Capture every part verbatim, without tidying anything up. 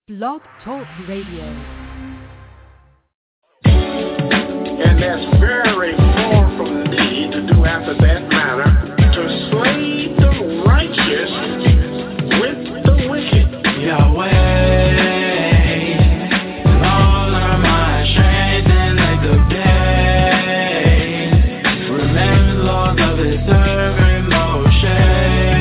Blog Talk Radio. And that's very far from thee to do after that manner, to slay the righteous with the wicked. Yahweh, all of my strength and like the day, remember Lord of his servant Moshe.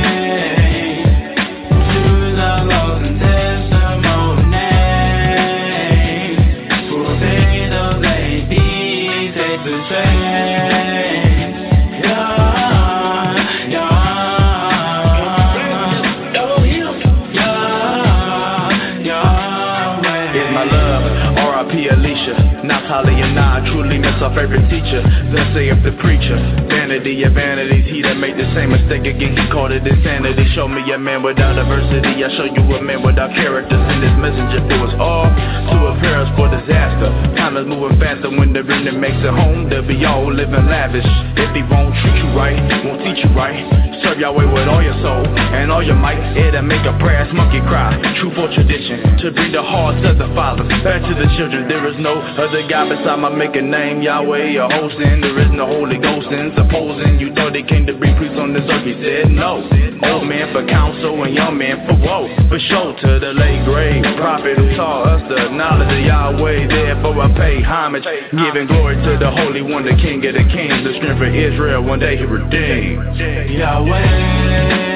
Holly and I truly miss our favorite teacher. Thus saith the preacher. Vanity of vanities, he that made the same mistake again, he called it insanity. Show me a man without adversity, I show you a man without character. Send his messenger for us all to prepare us for disaster. Time is moving faster when the remnant makes it home. They'll be all living lavish. If he won't treat you right, won't teach you right, serve Yahweh with all your soul and all your might, it'll make a brass monkey cry. True for tradition, to bring the hearts of the fathers back to the children. There is no other God beside my making name, Yahweh or hosting. There is no Holy Ghost in supposing you thought they came to bring priests on this earth. He said no. Old man for counsel and young man for woe. For sure to the late grade prophet who taught us the knowledge of Yahweh. Therefore I pay homage, giving glory to the Holy One, the King of the Kings, the strength of Israel. One day he redeemed. Yahweh.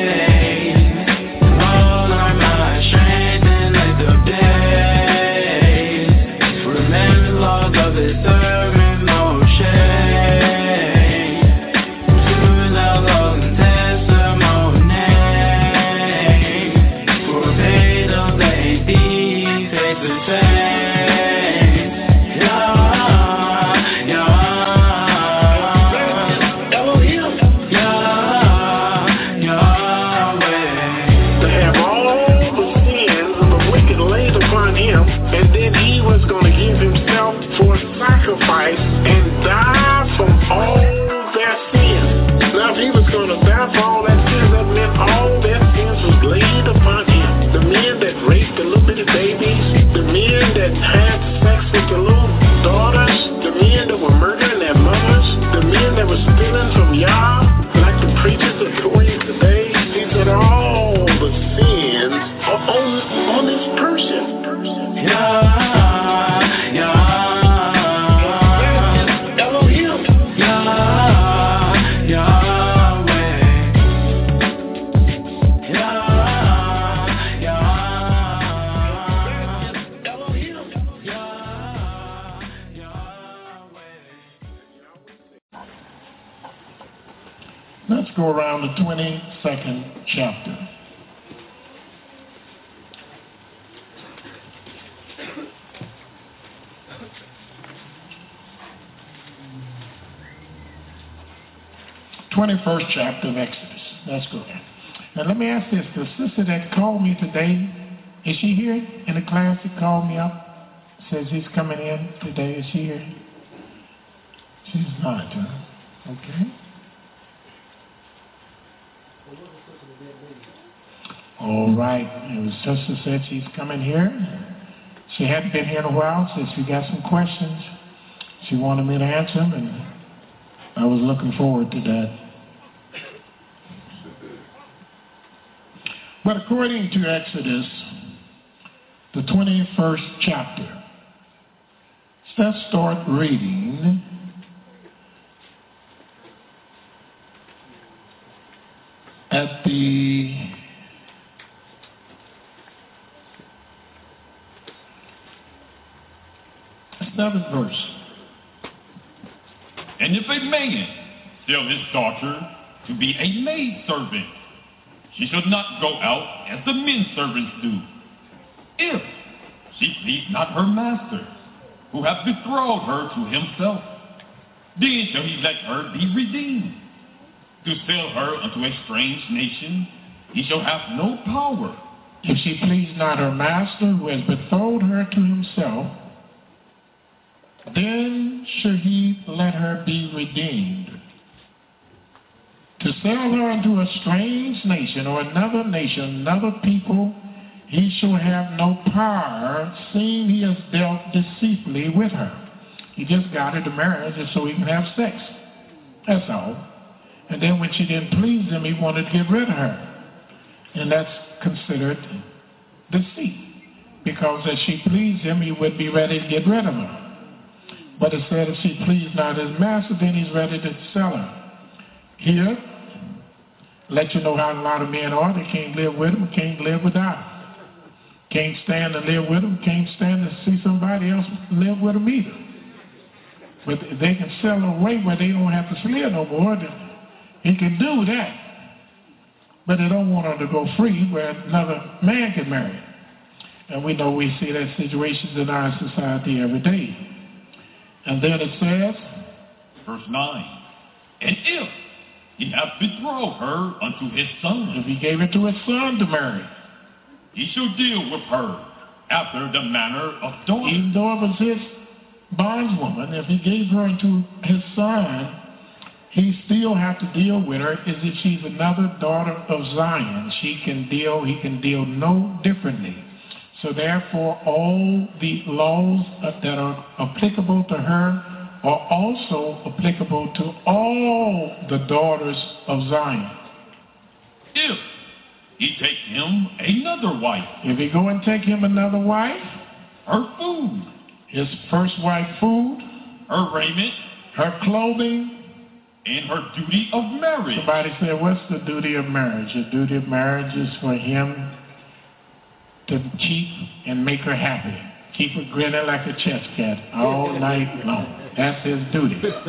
Let's go around the twenty-second chapter. twenty-first chapter of Exodus. Let's go there. Now let me ask this. The sister that called me today, is she here in the class that called me up? Says he's coming in today. Is she here? She's not, huh? Okay. All right. And the sister said she's coming here. She hadn't been here in a while, so she got some questions. She wanted me to answer them, and I was looking forward to that. But according to Exodus, the twenty-first chapter, let's start reading at the seventh verse. And if a man sell his daughter to be a maidservant, she should not go out as the men servants do. If she please not her master, who hath betrothed her to himself, then shall he let her be redeemed. To sell her unto a strange nation, he shall have no power. If she please not her master, who has betrothed her to himself, then shall he let her be redeemed. To sell her unto a strange nation or another nation, another people, he shall have no power, seeing he has dealt deceitfully with her. He just got her to marry just so he can have sex. That's all. And then when she didn't please him, he wanted to get rid of her. And that's considered deceit. Because if she pleased him, he would be ready to get rid of her. But it said if she pleased not his master, then he's ready to sell her. Here, let you know how a lot of men are. They can't live with him, can't live without him. Can't stand to live with him, can't stand to see somebody else live with him either. But they can sell her away where they don't have to live no more. He can do that. But they don't want her to go free where another man can marry. And we know we see that situations in our society every day. And then it says, verse nine, and if he hath betrothed her unto his son, if he gave it to his son to marry, he shall deal with her after the manner of daughters. Even though it was his bondswoman, if he gave her unto his son, he still have to deal with her as if she's another daughter of Zion. She can deal, he can deal no differently. So therefore, all the laws that are applicable to her are also applicable to all the daughters of Zion. If he take him another wife, if he go and take him another wife, her food, his first wife food, her raiment, her clothing, and her duty of marriage. Somebody said, what's the duty of marriage? The duty of marriage is for him to keep and make her happy. Keep her grinning like a chess cat all night long. That's his duty. Yes,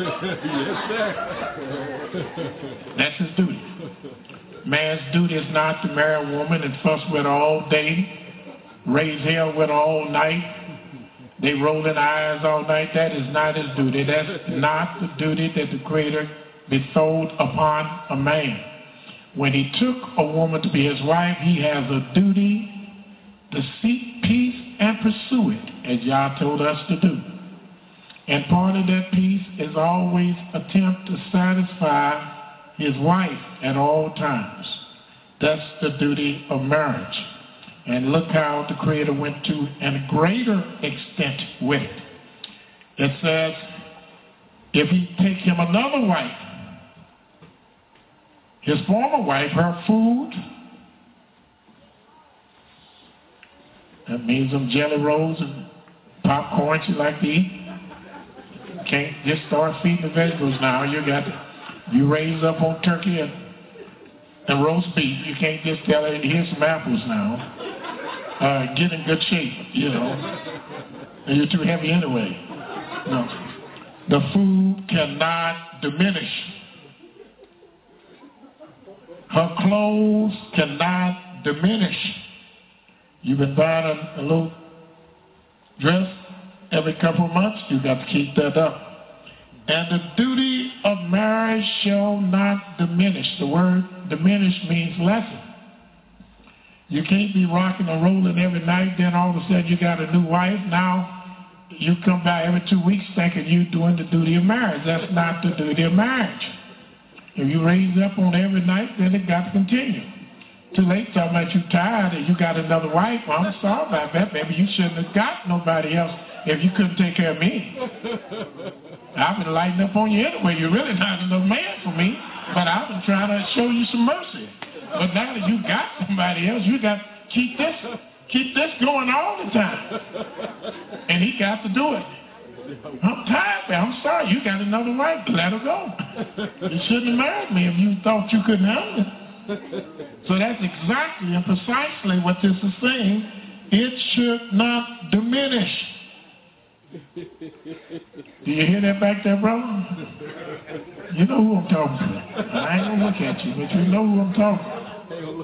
sir. That's his duty. Man's duty is not to marry a woman and fuss with her all day, raise hell with her all night, they rolling eyes all night. That is not his duty. That's not the duty that the Creator bestowed upon a man. When he took a woman to be his wife, he has a duty to seek peace and pursue it, as Yah told us to do. And part of that peace is always attempt to satisfy his wife at all times. That's the duty of marriage. And look how the Creator went to a greater extent with it. It says, if he take him another wife, his former wife, her food, that means some jelly rolls and popcorn she like to eat. Can't just start feeding the vegetables now. You got to, you raise up on turkey and, and roast beef. You can't just tell her, here's some apples now. Uh, get in good shape, you know. And you're too heavy anyway. No. The food cannot diminish. Her clothes cannot diminish. You've been buying a, a little dress every couple of months, you got to keep that up. And the duty of marriage shall not diminish. The word diminish means lessen. You can't be rocking and rolling every night, then all of a sudden you got a new wife. Now you come by every two weeks thinking you're doing the duty of marriage. That's not the duty of marriage. If you raise up on every night, then it got to continue. Too late talking about you tired and you got another wife. Well, I'm sorry about that, baby. You shouldn't have got nobody else if you couldn't take care of me. I've been lighting up on you anyway. You're really not enough man for me, but I've been trying to show you some mercy. But now that you got somebody else, you got to keep this, keep this going all the time. And he got to do it. I'm tired, man. I'm sorry. You got another wife. Let her go. You shouldn't have married me if you thought you couldn't handle it. So that's exactly and precisely what this is saying. It should not diminish. Do you hear that back there, brother? You know who I'm talking to. I ain't gonna look at you, but you know who I'm talking to.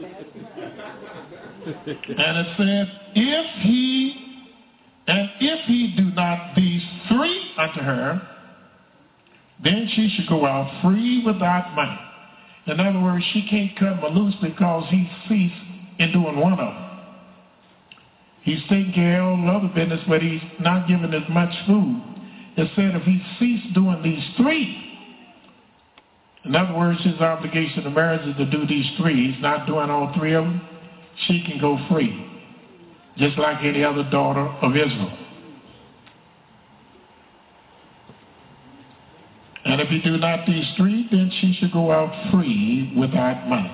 And it says, if he and if he do not these three unto her, then she should go out free without money. In other words, she can't cut him loose because he ceased in doing one of them. He's taking care of all the other business, but he's not giving as much food. It said if he ceased doing these three, in other words, his obligation to marriage is to do these three. He's not doing all three of them. She can go free. just like any other daughter of Israel. And if you do not these three, then she should go out free without money.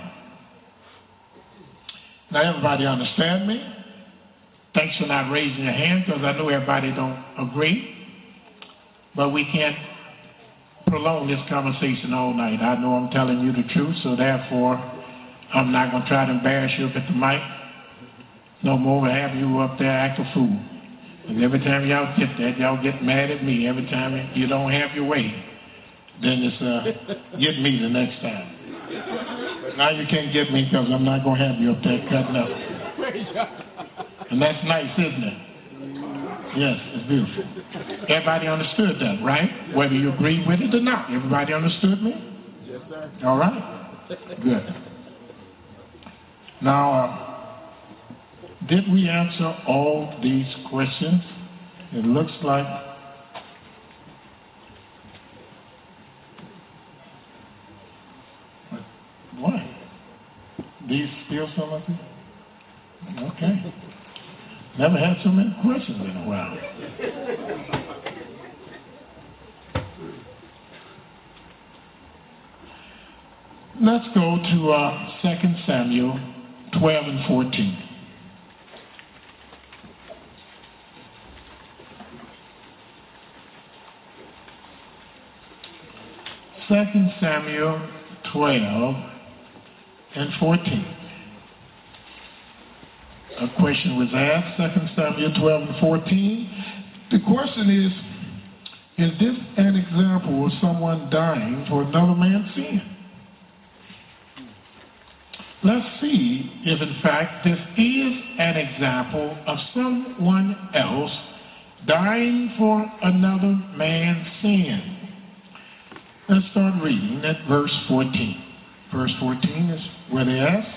Now, everybody understand me? Thanks for not raising your hand, because I know everybody don't agree. But we can't prolong this conversation all night. I know I'm telling you the truth, so therefore I'm not going to try to embarrass you up at the mic no more and have you up there act a fool. And every time y'all get that, y'all get mad at me. Every time you don't have your way, then it's uh, get me the next time. Now you can't get me because I'm not going to have you up there cutting up. And that's nice, isn't it? Yes, it's beautiful. Everybody understood that, right? Whether you agree with it or not. Everybody understood me? Yes, sir. All right? Good. Now, uh, did we answer all these questions? It looks like what? These still some of you? Okay. Never had so many questions in a while. Let's go to uh, Second Samuel twelve and fourteen. Second Samuel twelve and fourteen. A question was asked, Second Samuel twelve and fourteen. The question is, is this an example of someone dying for another man's sin? Let's see if in fact this is an example of someone else dying for another man's sin. Let's start reading at verse fourteen. Verse fourteen is where they ask,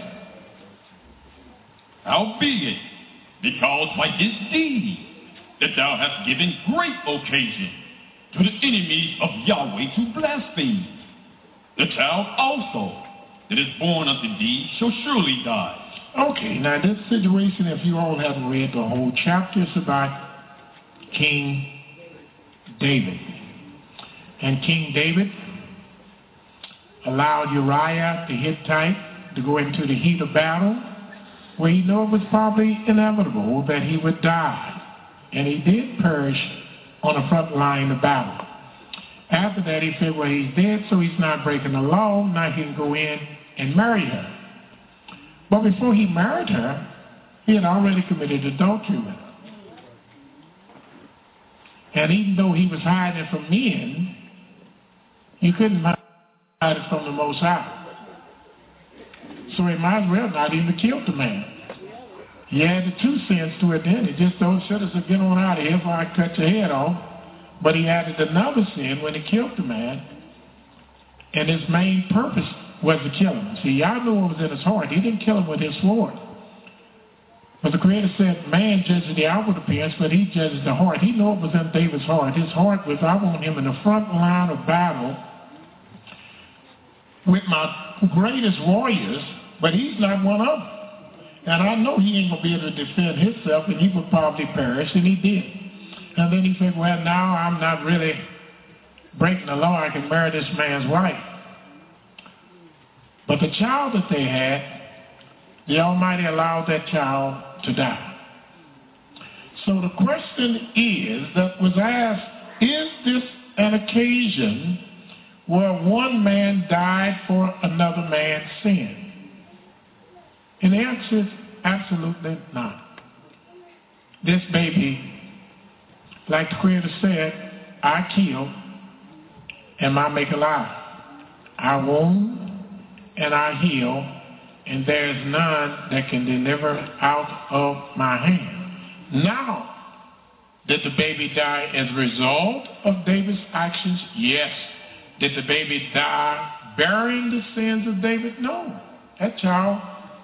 howbeit, because by this deed that thou hast given great occasion to the enemies of Yahweh to blaspheme, the child also that is born unto thee shall surely die. Okay, now this situation, if you all haven't read the whole chapter, it's about King David. And King David allowed Uriah the Hittite to go into the heat of battle, where he knew it was probably inevitable that he would die. And he did perish on the front line of battle. After that, he said, well, he's dead, so he's not breaking the law. Now he can go in and marry her. But before he married her, he had already committed adultery with her. And even though he was hiding it from men, he couldn't hide it from the Most High. So he might as well not even killed the man. He added two sins to it then. He just told citizens, get on out of here before I cut your head off. But he added another sin when he killed the man. And his main purpose was to kill him. See, y'all knew what was in his heart. He didn't kill him with his sword. But the Creator said, man judges the outward appearance, but he judges the heart. He knew what was in David's heart. His heart was, I want him in the front line of battle with my greatest warriors, but he's not one of them. And I know he ain't going to be able to defend himself, and he would probably perish, and he did. And then he said, well, now I'm not really breaking the law. I can marry this man's wife. But the child that they had, the Almighty allowed that child to die. So the question is that was asked, is this an occasion where one man died for another man's sin? And the answer is absolutely not. This baby, like the Creator said, I kill and I make alive. I wound and I heal, and there is none that can deliver out of my hand. Now, did the baby die as a result of David's actions? Yes. Did the baby die bearing the sins of David? No. That child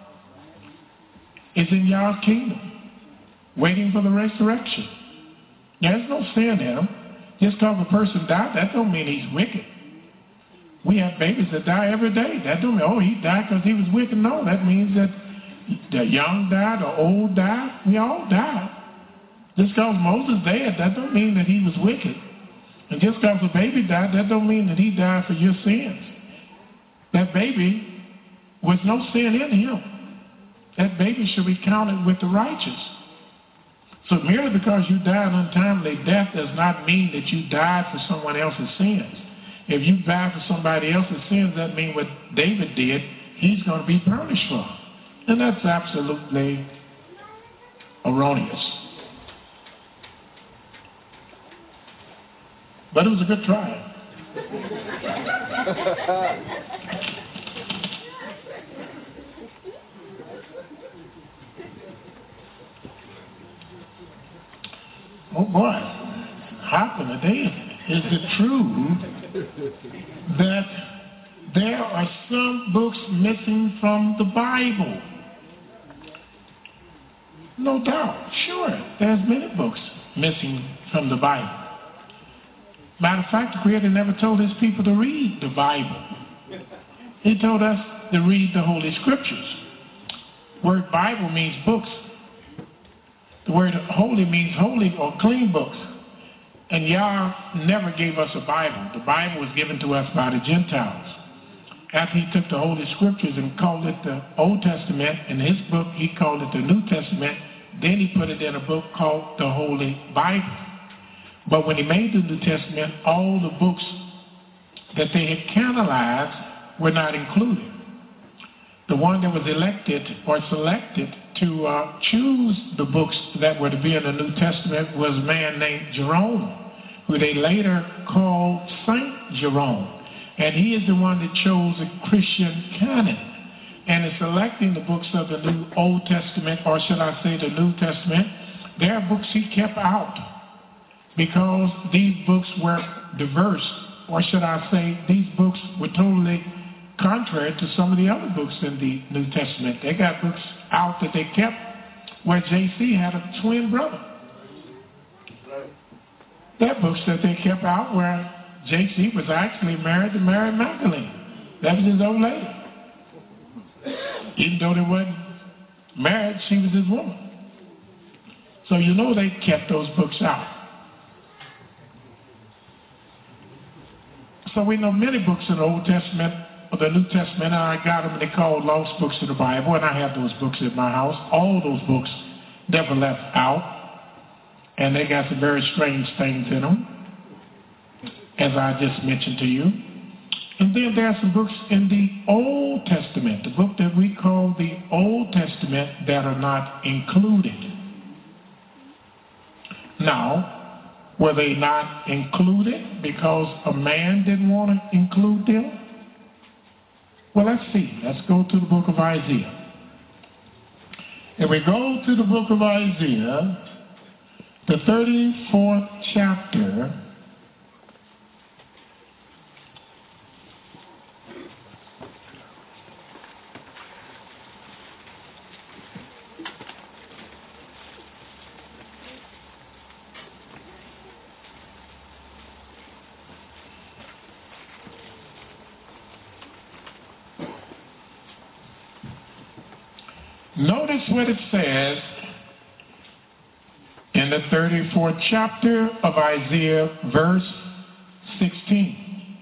is in Yah's kingdom, waiting for the resurrection. There's no sin in him. Just because a person died, that don't mean he's wicked. We have babies that die every day. That don't mean, oh, he died because he was wicked. No, that means that The young died, the old died. We all died. Just because Moses died, that don't mean that he was wicked. And just because a baby died, that don't mean that he died for your sins. That baby was no sin in him. That baby should be counted with the righteous. So merely because you died untimely death does not mean that you died for someone else's sins. If you died for somebody else's sins, that means what David did, he's going to be punished for. And that's absolutely erroneous. But it was a good try. Oh boy, how today? Is it true that there are some books missing from the Bible? No doubt, sure, there's many books missing from the Bible. Matter of fact, the Creator never told his people to read the Bible. He told us to read the Holy Scriptures. The word Bible means books. The word holy means holy or clean books. And Yah never gave us a Bible. The Bible was given to us by the Gentiles. After he took the Holy Scriptures and called it the Old Testament, in his book he called it the New Testament, then he put it in a book called the Holy Bible. But when he made the New Testament, all the books that they had canonized were not included. The one that was elected or selected to uh, choose the books that were to be in the New Testament was a man named Jerome, who they later called Saint Jerome. And he is the one that chose a Christian canon. And in selecting the books of the New Old Testament, or should I say the New Testament, there are books he kept out because these books were diverse, or should I say these books were totally contrary to some of the other books in the New Testament. They got books out that they kept where J C had a twin brother. There are books that they kept out where J C was actually married to Mary Magdalene. That was his old lady. Even though they weren't married, she was his woman. So you know they kept those books out. So we know many books in the Old Testament or the New Testament, and I got them, and they called lost books of the Bible, and I have those books in my house. All those books never left out, and they got some very strange things in them, as I just mentioned to you. And then there are some books in the Old Testament, the book that we call the Old Testament, that are not included. Now, were they not included because a man didn't want to include them? Well, let's see. Let's go to the book of Isaiah. If we go to the book of Isaiah, the thirty-fourth chapter, notice what it says in the thirty-fourth chapter of Isaiah, verse sixteen.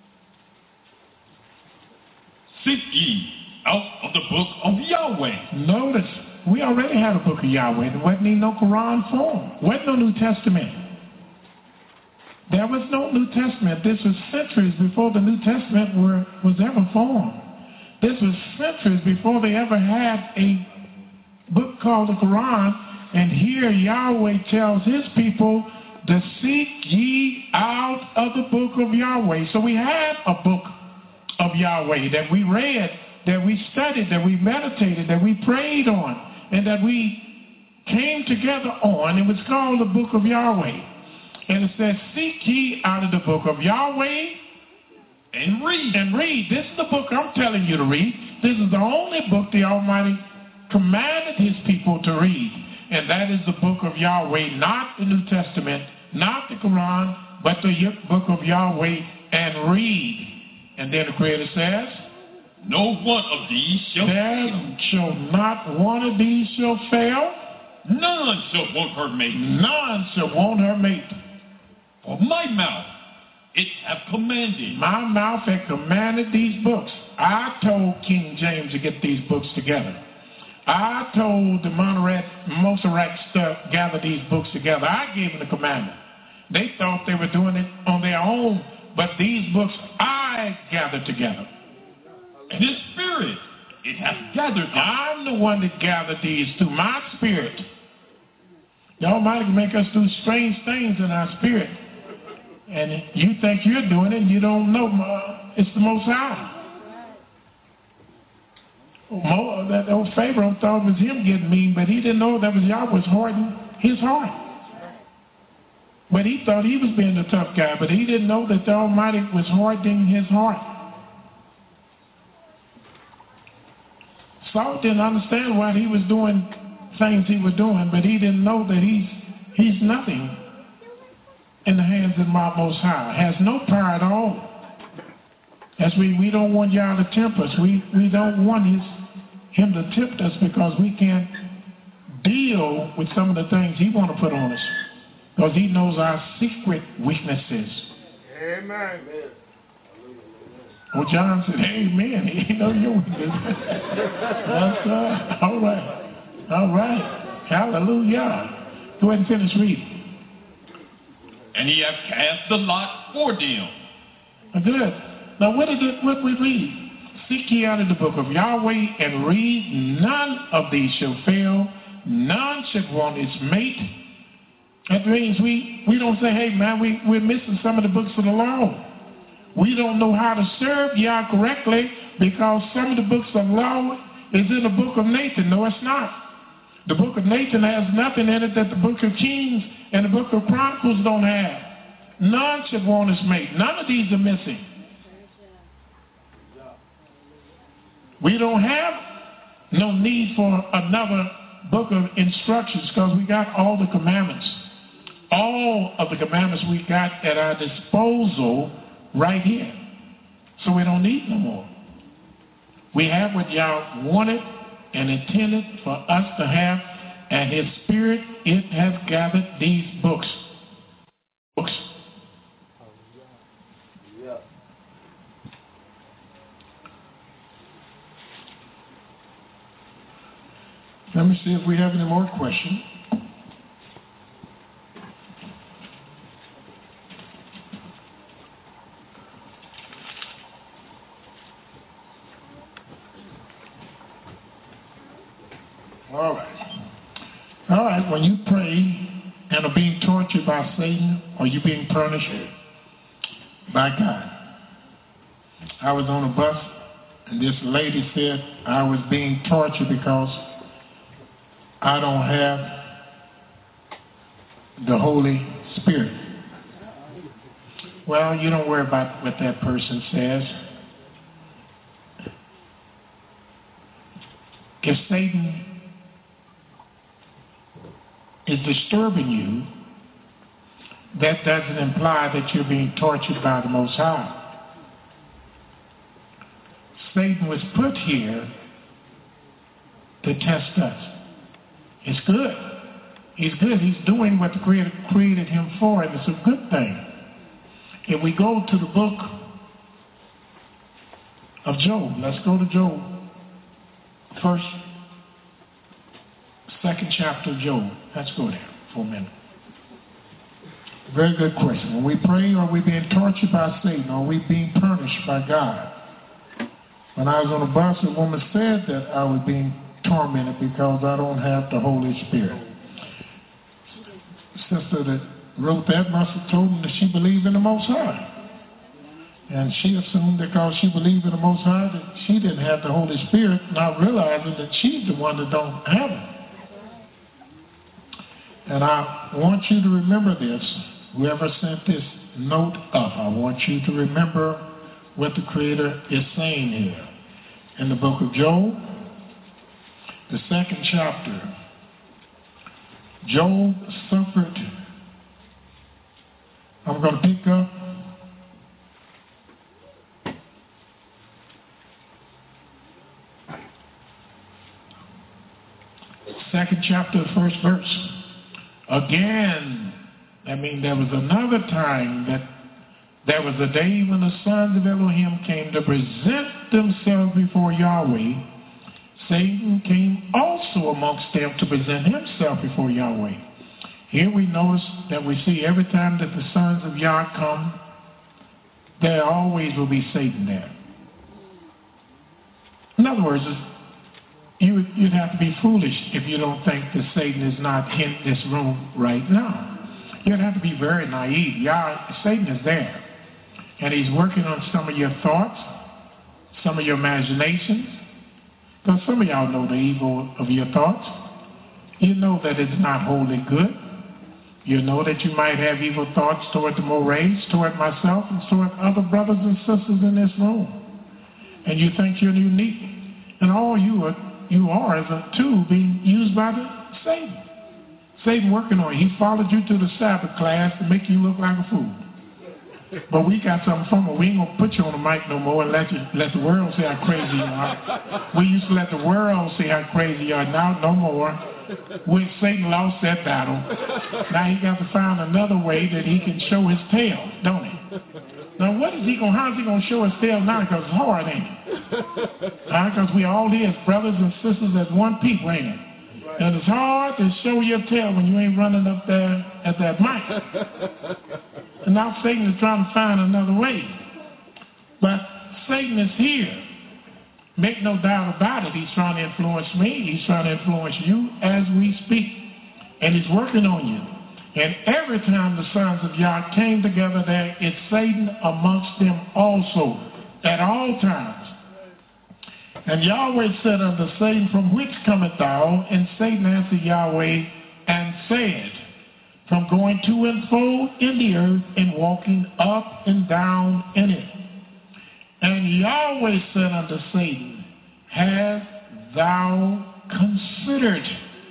Seek ye out of the book of Yahweh. Notice, we already had a book of Yahweh. There wasn't even no Quran form. There wasn't no New Testament. There was no New Testament. This was centuries before the New Testament were, was ever formed. This was centuries before they ever had a book called the Quran. And here Yahweh tells his people to seek ye out of the book of Yahweh. So we had a book of Yahweh that we read, that we studied, that we meditated, that we prayed on, and that we came together on. It was called the book of Yahweh. And it says, seek ye out of the book of Yahweh and read. And read. This is the book I'm telling you to read. This is the only book the Almighty commanded his people to read. And that is the book of Yahweh, not the New Testament, not the Quran, but the book of Yahweh, and read. And then the Creator says, No one of these shall There fail. shall not one of these shall fail. None shall want her mate. None shall want her mate. For my mouth, it hath commanded. My mouth had commanded these books. I told King James to get these books together. I told the Montserrat, Montserrat stuff, gather these books together. I gave them the commandment. They thought they were doing it on their own, but these books I gathered together. And his spirit, it hath gathered them. I'm the one that gathered these through my spirit. The Almighty can make us do strange things in our spirit. And you think you're doing it, and you don't know. Uh, it's the Most High. Mo, that old Pharaoh thought it was him getting mean, but he didn't know that was Yahweh was hardening his heart. But he thought he was being the tough guy, but he didn't know that the Almighty was hardening his heart. Saul didn't understand why he was doing things he was doing, but he didn't know that he's he's nothing in the hands of my Most High. Has no power at all. As we, we don't want y'all to tempt us. We we don't want his him to tempt us because we can't deal with some of the things he want to put on us. Because he knows our secret weaknesses. Amen. Oh, John said, amen. He knows your weaknesses. That's uh, all right. All right. Hallelujah. Go ahead and finish reading. And he hath cast the lot for them. Good. Now, what did it, what we read? Seek ye out of the book of Yahweh and read. None of these shall fail. None should want its mate. That means we, we don't say, hey, man, we, we're missing some of the books of the law. We don't know how to serve Yah correctly because some of the books of law is in the book of Nathan. No, it's not. The book of Nathan has nothing in it that the book of Kings and the book of Chronicles don't have. None should want its mate. None of these are missing. We don't have no need for another book of instructions because we got all the commandments. All of the commandments we got at our disposal right here. So we don't need no more. We have what Yah wanted and intended for us to have, and his spirit, it has gathered these books. Books. Let me see if we have any more questions. All right. All right, when you pray and are being tortured by Satan, or you being punished by God. I was on a bus, and this lady said I was being tortured because I don't have the Holy Spirit. Well, you don't worry about what that person says. If Satan is disturbing you, that doesn't imply that you're being tortured by the Most High. Satan was put here to test us. It's good. He's good. He's doing what the Creator created him for, and it's a good thing. If we go to the book of Job, let's go to Job. First, second chapter of Job. Let's go there for a minute. Very good question. When we pray, are we being tortured by Satan? Are we being punished by God? When I was on the bus, a woman said that I was being tormented because I don't have the Holy Spirit. Sister that wrote that must have told him that she believed in the Most High. And she assumed because she believed in the Most High that she didn't have the Holy Spirit, not realizing that she's the one that don't have it. And I want you to remember this. Whoever sent this note up, I want you to remember what the Creator is saying here. In the book of Job, the second chapter, Job suffered. I'm going to pick up second chapter, the first verse. Again, I mean, there was another time that there was a day when the sons of Elohim came to present themselves before Yahweh. Satan came also amongst them to present himself before Yahweh. Here we notice that we see every time that the sons of Yah come, there always will be Satan there. In other words, you, you'd have to be foolish if you don't think that Satan is not in this room right now. You'd have to be very naive. Yah, Satan is there. And he's working on some of your thoughts, some of your imaginations. Because some of y'all know the evil of your thoughts. You know that it's not wholly good. You know that you might have evil thoughts toward the Morays, toward myself, and toward other brothers and sisters in this room. And you think you're unique. And all you are, you are is a tool being used by the Satan. Satan working on you. He followed you to the Sabbath class to make you look like a fool. But we got something from it. We ain't going to put you on the mic no more and let, you, let the world see how crazy you are. We used to let the world see how crazy you are. Now, no more. When Satan lost that battle, now he got to find another way that he can show his tail, don't he? Now, what is he going? How is he going to show his tail now? Because it's hard, ain't it? Because uh, we all is brothers and sisters as one people, ain't it? And it's hard to show your tail when you ain't running up there at that mic. And now Satan is trying to find another way. But Satan is here. Make no doubt about it. He's trying to influence me. He's trying to influence you as we speak. And he's working on you. And every time the sons of Yah came together there, it's Satan amongst them also, at all times. And Yahweh said unto Satan, From whence comest thou? And Satan answered Yahweh and said, From going to and fro in the earth and walking up and down in it. And Yahweh said unto Satan, Hast thou considered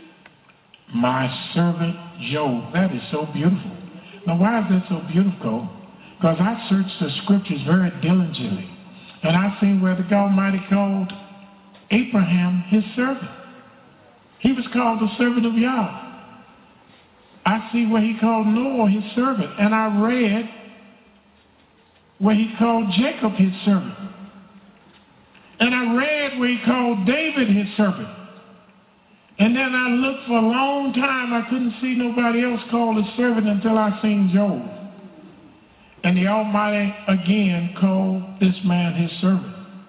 my servant Job? That is so beautiful. Now, why is that so beautiful? Because I searched the scriptures very diligently. And I've seen where the God Almighty called Abraham his servant. He was called the servant of Yah. I see where he called Noah his servant. And I read where he called Jacob his servant. And I read where he called David his servant. And then I looked for a long time. I couldn't see nobody else called his servant until I seen Job. And the Almighty again called this man his servant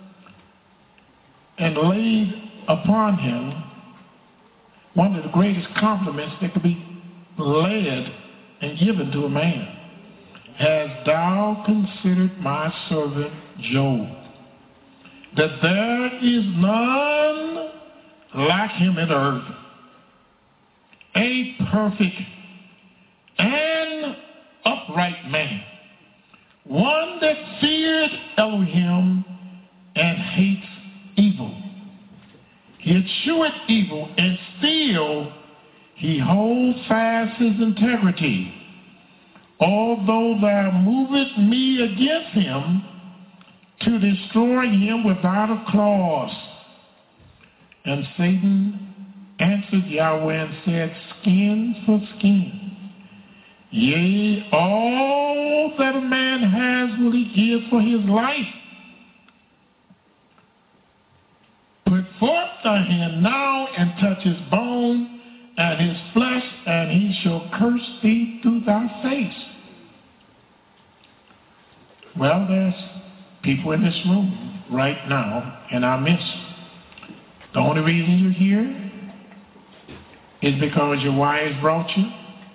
and laid upon him one of the greatest compliments that could be laid and given to a man. Hast thou considered my servant Job, that there is none like him in earth, a perfect and upright man, one that feared Elohim and hates evil. He escheweth evil, and still he holds fast his integrity. Although thou movest me against him to destroy him without a clause. And Satan answered Yahweh and said, Skin for skin. Yea, all that a man has will he give for his life. Put forth thy hand now and touch his bone and his flesh, and he shall curse thee through thy face. Well, there's people in this room right now in our midst. The only reason you're here is because your wives brought you.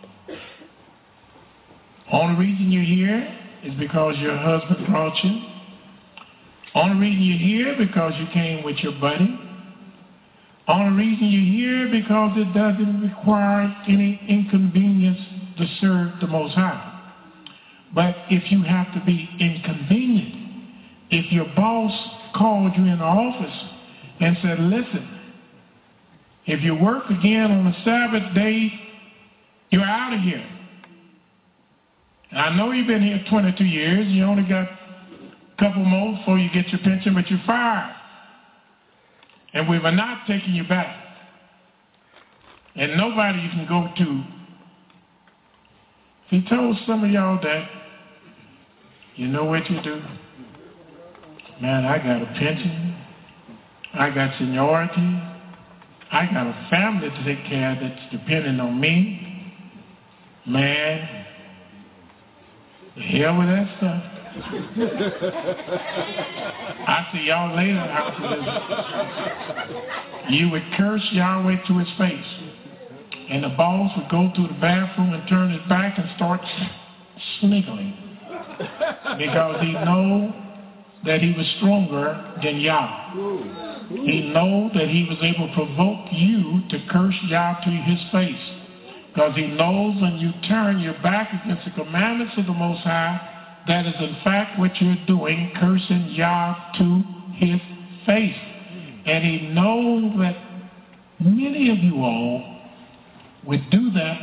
Only reason you're here is because your husband brought you. Only reason you're here because you came with your buddy. Only reason you're here because it doesn't require any inconvenience to serve the Most High. But if you have to be inconvenient, if your boss called you in the office and said, listen, if you work again on the Sabbath day, you're out of here. I know you've been here twenty-two years. You only got a couple more before you get your pension, but you're fired. And we were not taking you back. and nobody you can go to. He told some of y'all that, you know what you do? Man, I got a pension. I got seniority. I got a family to take care of that's depending on me. Man, the hell with that stuff. I see y'all later after this. You would curse Yahweh to his face. And the boss would go to the bathroom and turn his back and start sniggling. Because he know that he was stronger than Yah. He know that he was able to provoke you to curse Yah to his face. Because he knows when you turn your back against the commandments of the Most High, that is in fact what you're doing, cursing Yah to his face. And he knows that many of you all would do that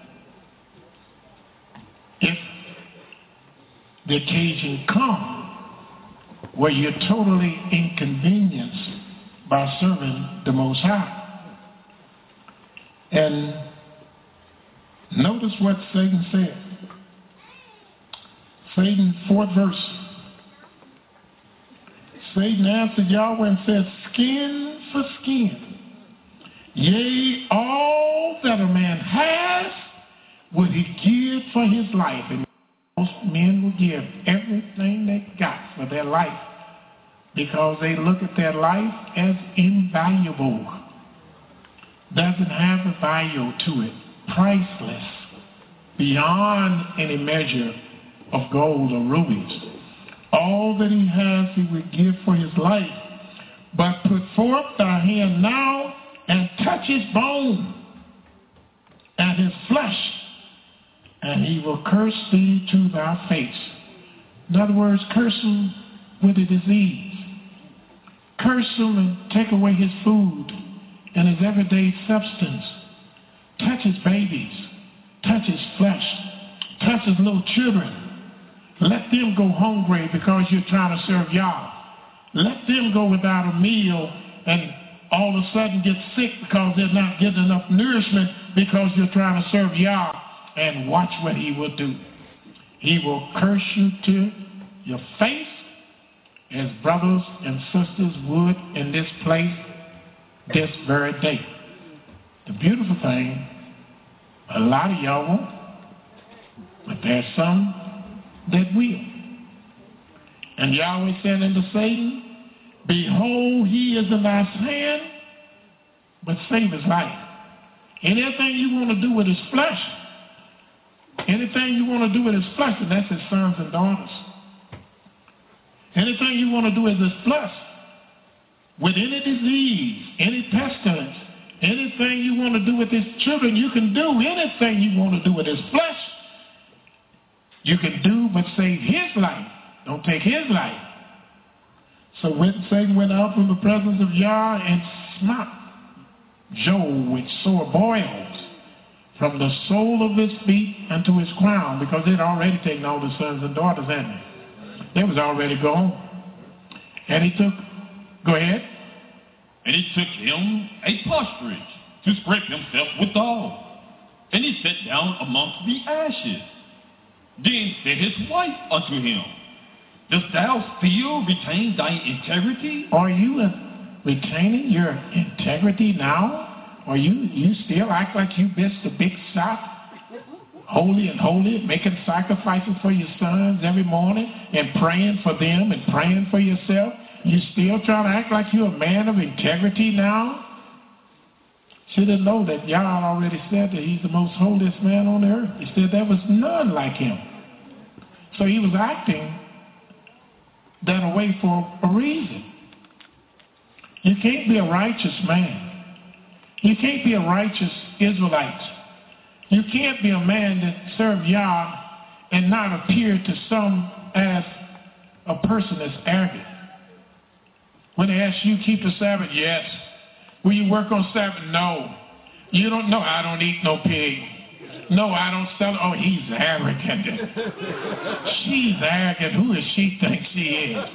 if the occasion comes where you're totally inconvenienced by serving the Most High. And notice what Satan said. Satan, fourth verse. Satan answered Yahweh and said, skin for skin. Yea, all that a man has would he give for his life. And most men will give everything they got for their life because they look at their life as invaluable. Doesn't have a value to it. Priceless. Beyond any measure of gold or rubies. All that he has he would give for his life. But put forth thy hand now and touch his bone and his flesh, and he will curse thee to thy face. In other words, curse him with a disease. Curse him and take away his food and his everyday substance. Touch his babies. Touch his flesh. Touch his little children. Let them go hungry because you're trying to serve Yah. Let them go without a meal and all of a sudden get sick because they're not getting enough nourishment because you're trying to serve Yah. And watch what he will do. He will curse you to your face as brothers and sisters would in this place this very day. The beautiful thing, a lot of y'all won't, but there's some that will. And Yahweh said unto Satan, behold, he is in thy hand, but save his life. Anything you want to do with his flesh, anything you want to do with his flesh, and that's his sons and daughters. Anything you want to do with his flesh, with any disease, any pestilence, anything you want to do with his children, you can do anything you want to do with his flesh. You can do but save his life. Don't take his life. So when Satan went out from the presence of Yah and smote Job with sore boils from the sole of his feet unto his crown, because they'd already taken all the sons and daughters, hadn't they? They was already gone. And he took, go ahead. And he took him a partridge to scrape himself withal. And he sat down amongst the ashes. Then said his wife unto him, dost thou still retain thy integrity? Are you uh, retaining your integrity now? Or you, you still act like you missed a big shot? Holy and holy, making sacrifices for your sons every morning and praying for them and praying for yourself? You still trying to act like you're a man of integrity now? Should have known that Yah already said that he's the most holiest man on the earth. He said there was none like him. So he was acting that way for a reason. You can't be a righteous man. You can't be a righteous Israelite. You can't be a man that serves Yah and not appear to some as a person that's arrogant. When they ask you, keep the Sabbath? Yes. Will you work on Sabbath? No. You don't know. I don't eat no pig. No, I don't sell. Oh, he's arrogant. She's arrogant. Who does she think she is?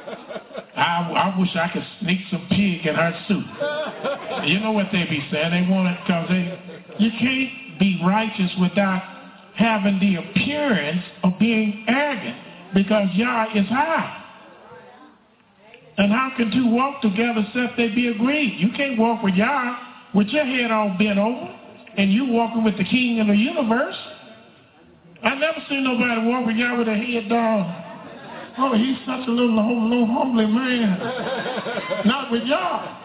I, I wish I could sneak some pig in her soup. You know what they be saying? They want it because they, You can't be righteous without having the appearance of being arrogant, because Yah is high. And how can two walk together except they be agreed? You can't walk with Yah with your head all bent over and you walking with the king of the universe. I never seen nobody walk with Yah with their head down. Oh, he's such a little, little humbly man. Not with Yah.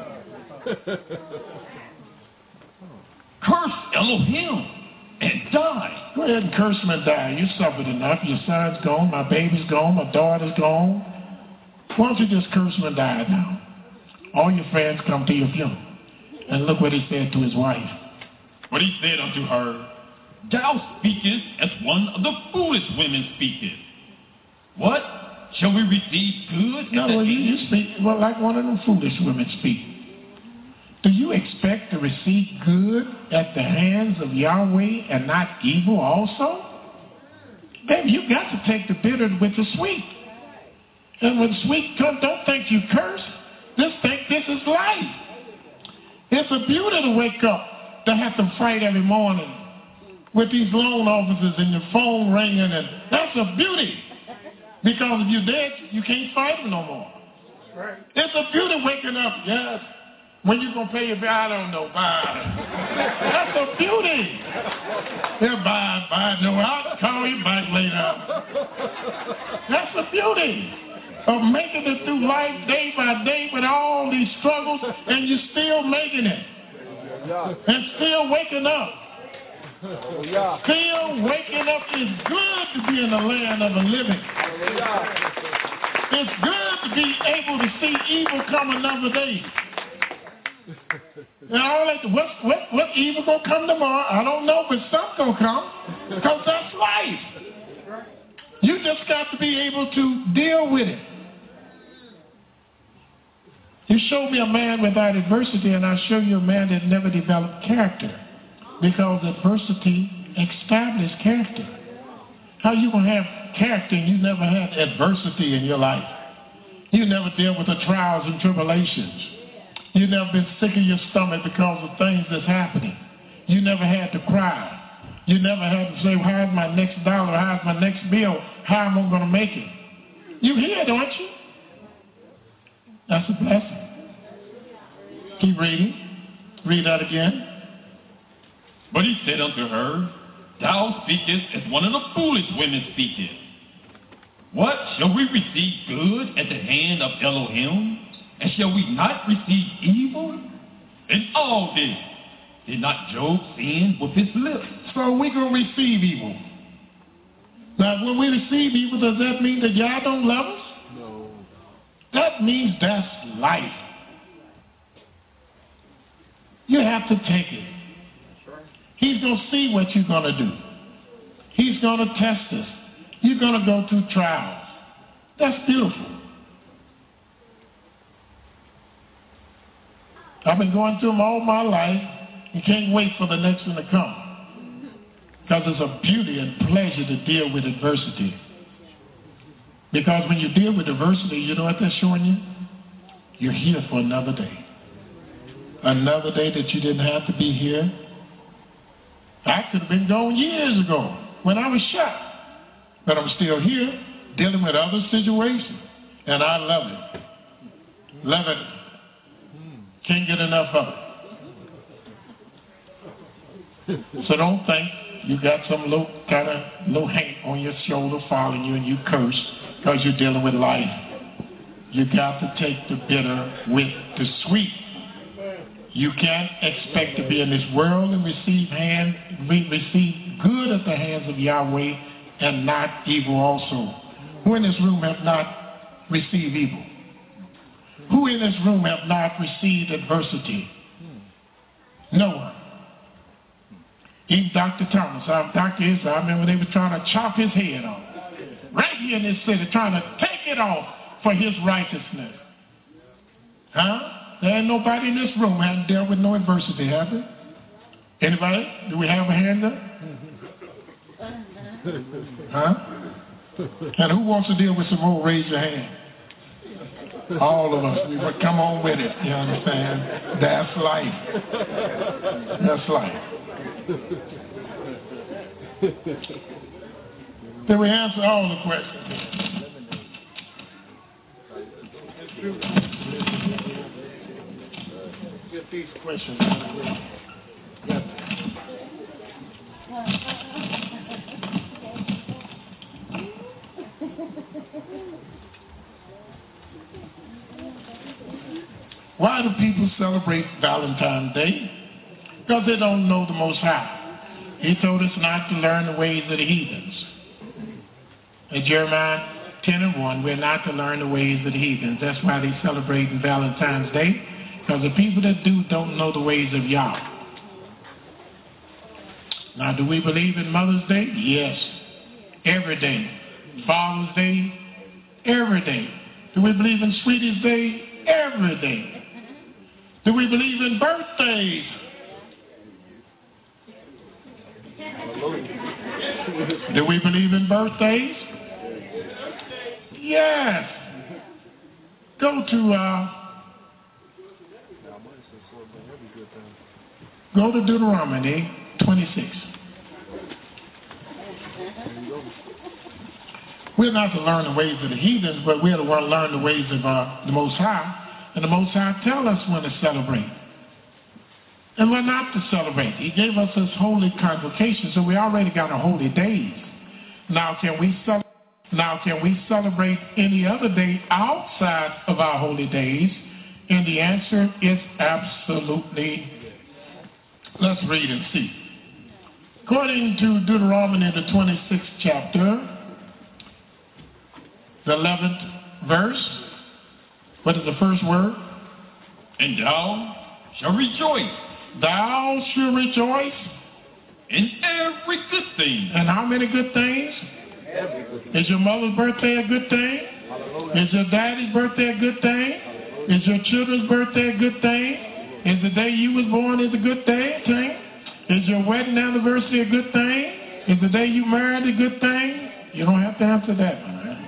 Curse Elohim and die. Go ahead and curse him and die. You suffered enough. Your son's gone. My baby's gone. My daughter's gone. Why don't you just curse him and die now? All your friends come to your funeral. And look what he said to his wife. What he said unto her, Thou speakest as one of the foolish women speaketh. What? Shall we receive good? No, well, you, you speak well, like one of them foolish women speak. Do you expect to receive good at the hands of Yahweh and not evil also? Baby, you got to take the bitter with the sweet. And when sweet comes, don't think you curse. Just think this is life. It's a beauty to wake up, to have to fight every morning with these loan officers and your phone ringing, and that's a beauty. Because if you're dead, you can't fight them no more. Right. It's a beauty waking up, yes. When you going to pay your bill, I don't know, bye. That's a beauty. Yeah, bye, bye. No, I'll call you back later. That's the beauty of making it through life day by day with all these struggles, and you're still making it. And still waking up. Still waking up. It's good to be in the land of the living. It's good to be able to see evil come another day. And all that, what, what, what evil gonna come tomorrow? I don't know, but something's gonna come, because that's life. You just got to be able to deal with it. You show me a man without adversity, and I show you a man that never developed character. Because adversity establishes character. How you going to have character and you never had adversity in your life? You never dealt with the trials and tribulations. You never been sick in your stomach because of things that's happening. You never had to cry. You never had to say, how's my next dollar? How's my next bill? How am I going to make it? You hear, don't you? That's a blessing. Keep reading. Read that again. But he said unto her, Thou speakest as one of the foolish women speaketh. What? Shall we receive good at the hand of Elohim? And shall we not receive evil? In all this, did not Job sin with his lips? So we're going to receive evil. Now, when we receive evil, does that mean that y'all don't love us? No. That means that's life. You have to take it. He's going to see what you're going to do. He's going to test us. You're going to go through trials. That's beautiful. I've been going through them all my life. You can't wait for the next one to come. Because it's a beauty and pleasure to deal with adversity. Because when you deal with adversity, you know what that's showing you? You're here for another day. Another day that you didn't have to be here. I could have been gone years ago when I was shot. But I'm still here dealing with other situations. And I love it. Love it. Can't get enough of it. So don't think you got some little kind of little hand on your shoulder following you and you curse because you're dealing with life. You got to take the bitter with the sweet. You can't expect to be in this world and receive hand, receive good at the hands of Yahweh and not evil also. Who in this room have not received evil? Who in this room have not received adversity? No one. Even Doctor Thomas, our Doctor Israel, I remember they were trying to chop his head off. Right here in this city, trying to take it off for his righteousness. Huh? There ain't nobody in this room who hasn't dealt with no adversity, have they? Anybody? Do we have a hand up? Huh? And who wants to deal with some more? Raise your hand. All of us, we would come on with it, you understand? That's life. That's life. Did we answer all the questions? Get these questions. Why do people celebrate Valentine's Day? Because they don't know the Most High. He told us not to learn the ways of the heathens. In Jeremiah ten and one, we're not to learn the ways of the heathens. That's why they celebrate Valentine's Day, because the people that do don't know the ways of Yah. Now, do we believe in Mother's Day? Yes. Every day. Father's Day? Every day. Do we believe in Sweetie's Day? Every day. Do we believe in birthdays? Do we believe in birthdays? Yes. Go to uh, go to Deuteronomy twenty-six. We're not to learn the ways of the heathens, but we're to learn the ways of uh, the Most High. And the Most High tell us when to celebrate. And we're not to celebrate. He gave us this holy convocation, so we already got a holy days. Now can we celebrate? Now can we celebrate any other day outside of our holy days? And the answer is absolutely. Let's read and see. According to Deuteronomy, the twenty-sixth chapter, the eleventh verse. What is the first word? And thou shalt rejoice. Thou shalt rejoice. In every good thing. And how many good things? Is your mother's birthday a good thing? Is your daddy's birthday a good thing? Is your children's birthday a good thing? Is the day you was born is a good day, thing? Is your wedding anniversary a good thing? Is the day you married a good thing? You don't have to answer that one, right?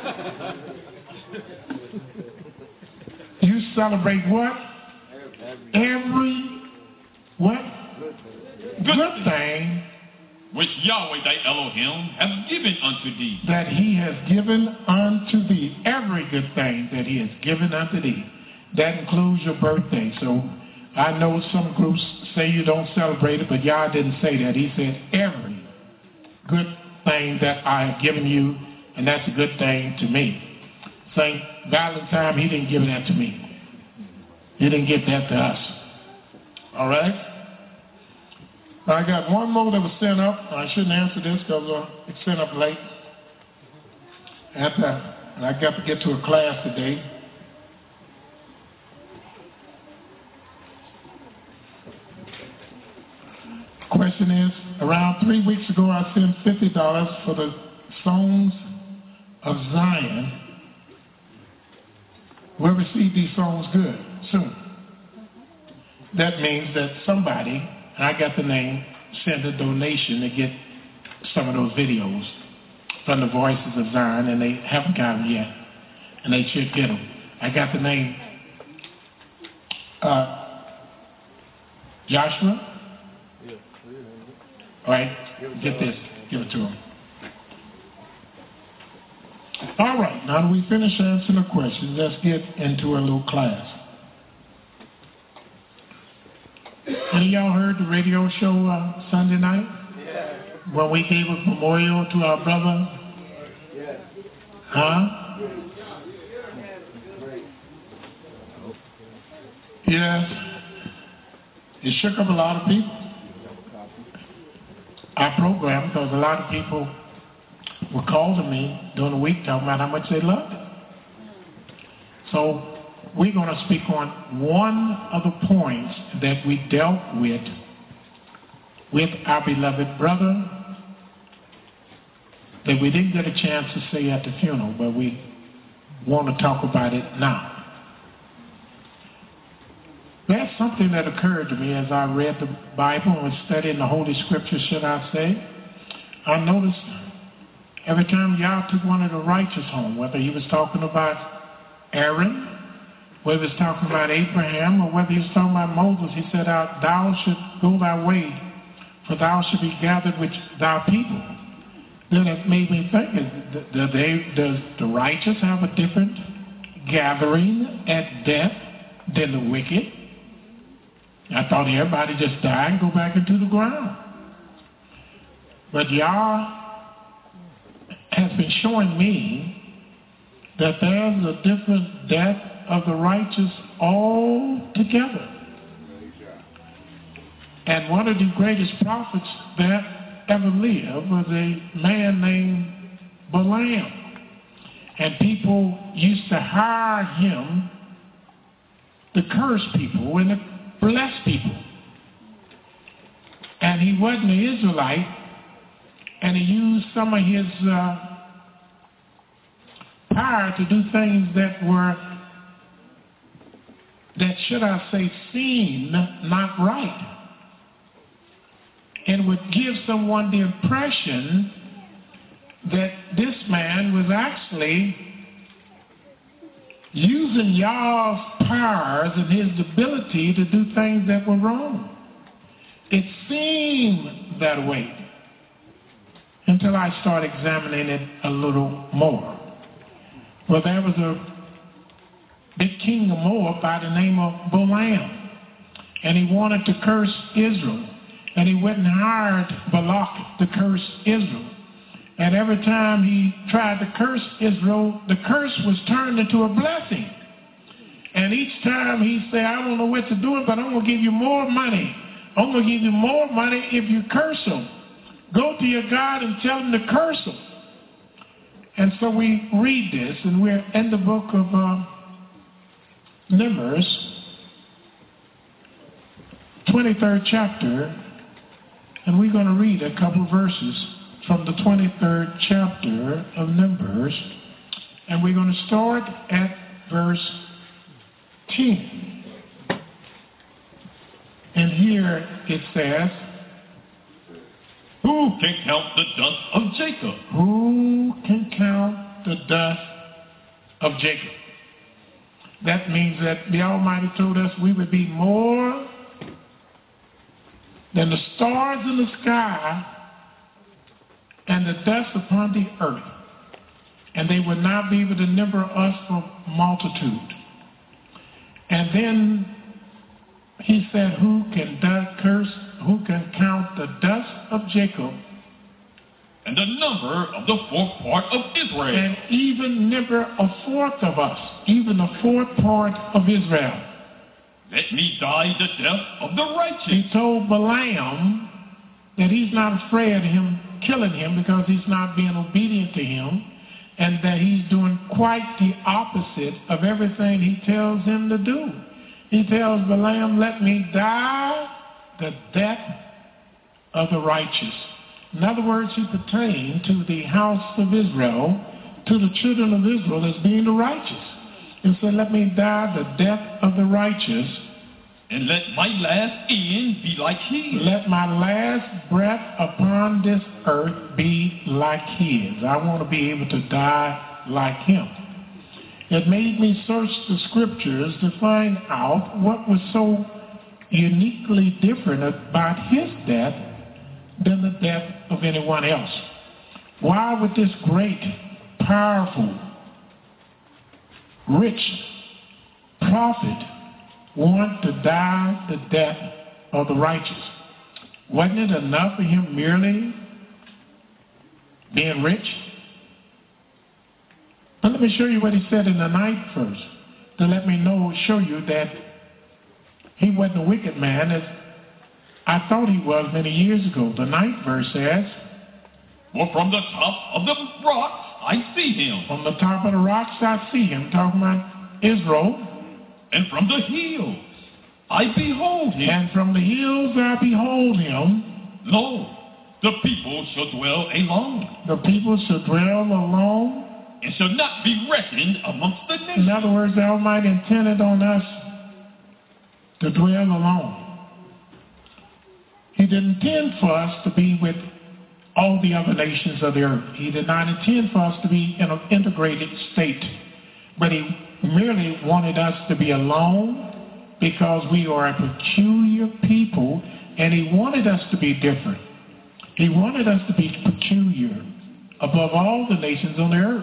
You celebrate what? Every what? Good, good thing which Yahweh thy Elohim hath given unto thee. That he has given unto thee. Every good thing that he has given unto thee. That includes your birthday. So I know some groups say you don't celebrate it, but Yah didn't say that. He said every good thing that I have given you, and that's a good thing to me. Saint Valentine, he didn't give that to me. He didn't give that to us. All right? I got one more that was sent up. I shouldn't answer this because uh, it's sent up late. After I got to get to a class today. Question is, around three weeks ago, I sent fifty dollars for the Songs of Zion. We'll receive these songs good soon. That means that somebody, and I got the name, sent a donation to get some of those videos from the Voices of Zion, and they haven't got them yet, and they should get them. I got the name uh, Joshua. All right, get this, give it to him. All right, now that we finish answering the questions, let's get into a little class. Any of y'all heard the radio show uh, Sunday night? Yeah. When we gave a memorial to our brother? Yeah. Huh? Yes. It shook up a lot of people. Our program, because a lot of people were calling me during the week talking about how much they loved it. So we're going to speak on one of the points that we dealt with with our beloved brother that we didn't get a chance to say at the funeral, but we want to talk about it now. That's something that occurred to me as I read the Bible and was studying the Holy Scriptures, should I say. I noticed every time Yah took one of the righteous home, whether he was talking about Aaron, whether it's talking about Abraham or whether he's talking about Moses, he said, thou should go thy way, for thou should be gathered with thy people. Then it made me think, do they, does the righteous have a different gathering at death than the wicked? I thought everybody just died and go back into the ground. But Yah has been showing me that there's a different death of the righteous altogether. And one of the greatest prophets that ever lived was a man named Balaam. And people used to hire him to curse people and to bless people. And he wasn't an Israelite, and he used some of his uh, power to do things that were, that should I say, seemed not right. And would give someone the impression that this man was actually using Yah's powers and his ability to do things that were wrong. It seemed that way until I started examining it a little more. Well, there was a big king of Moab by the name of Balaam, and he wanted to curse Israel. And he went and hired Balak to curse Israel. And every time he tried to curse Israel, the curse was turned into a blessing. And each time he said, I don't know what to do, but I'm going to give you more money. I'm going to give you more money if you curse them. Go to your God and tell him to curse them. And so we read this, and we're in the book of uh, Numbers, twenty-third chapter. And we're going to read a couple verses from the twenty-third chapter of Numbers. And we're going to start at verse ten. And here it says, who can count the dust of Jacob? Who can count the dust of Jacob? That means that the Almighty told us we would be more than the stars in the sky and the dust upon the earth. And they would not be able to number us for multitude. And then he said, who can dust, curse, who can count the dust of Jacob? And the number of the fourth part of Israel. And even number a fourth of us, even a fourth part of Israel. Let me die the death of the righteous. He told Balaam that he's not afraid of him killing him because he's not being obedient to him, and that he's doing quite the opposite of everything he tells him to do. He tells Balaam, let me die the death of the righteous. In other words, he pertained to the house of Israel, to the children of Israel as being the righteous. And said, let me die the death of the righteous. And let my last end be like his. Let my last breath upon this earth be like his. I want to be able to die like him. It made me search the scriptures to find out what was so uniquely different about his death than the death of anyone else. Why would this great, powerful, rich prophet want to die the death of the righteous? Wasn't it enough for him merely being rich? But let me show you what he said in the ninth verse to let me know, show you that he wasn't a wicked man as I thought he was many years ago. The ninth verse says, well, from the top of the rocks I see him. From the top of the rocks I see him, talking about Israel. And from the hills I behold him. And from the hills I behold him. Lo, the people shall dwell alone. The people shall dwell alone. And shall not be reckoned amongst the nations. In other words, the Almighty intended on us to dwell alone. He didn't intend for us to be with all the other nations of the earth. He did not intend for us to be in an integrated state. But he merely wanted us to be alone because we are a peculiar people, and he wanted us to be different. He wanted us to be peculiar above all the nations on the earth.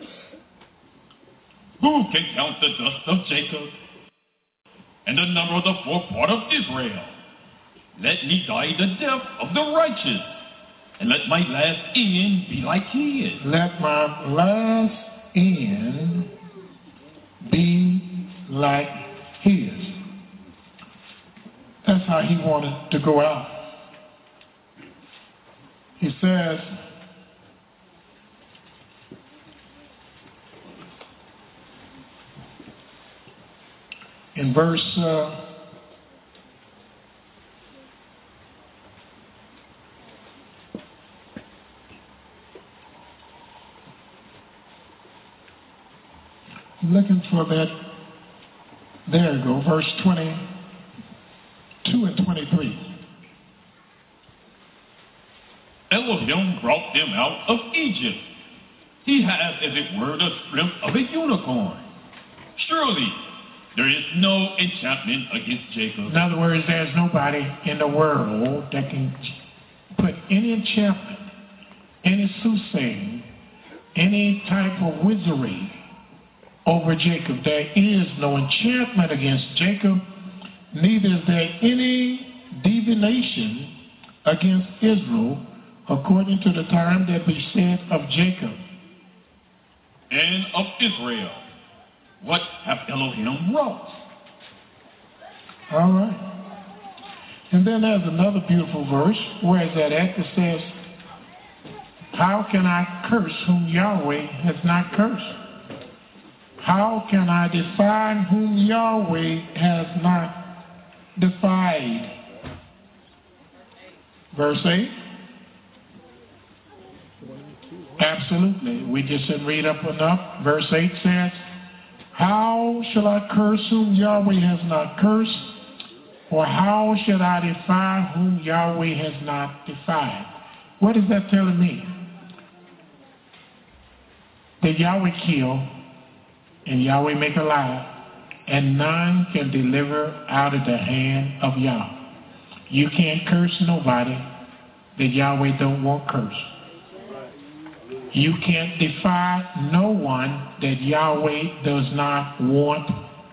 Who can count the dust of Jacob and the number of the fourth part of Israel? Let me die the death of the righteous, and let my last end be like his. Let my last end be like his. That's how he wanted to go out. He says, in verse uh, looking for that. There you go, verse twenty-two and twenty-three. Elohim brought them out of Egypt. He has, as it were, the strength of a unicorn. Surely there is no enchantment against Jacob. In other words, there's nobody in the world that can put any enchantment, any soothsaying, any type of wizardry over Jacob. There is no enchantment against Jacob, neither is there any divination against Israel, according to the time that we said of Jacob. And of Israel, what have Elohim wrought? All right. And then there's another beautiful verse. Where is that at? It says, how can I curse whom Yahweh has not cursed? How can I defy whom Yahweh has not defied? Verse eight. Absolutely. We just didn't read up enough. Verse eight says, how shall I curse whom Yahweh has not cursed? Or how should I defy whom Yahweh has not defied? What is that telling me? That Yahweh kill and Yahweh make alive, and none can deliver out of the hand of Yah. You can't curse nobody that Yahweh don't want cursed. You can't defy no one that Yahweh does not want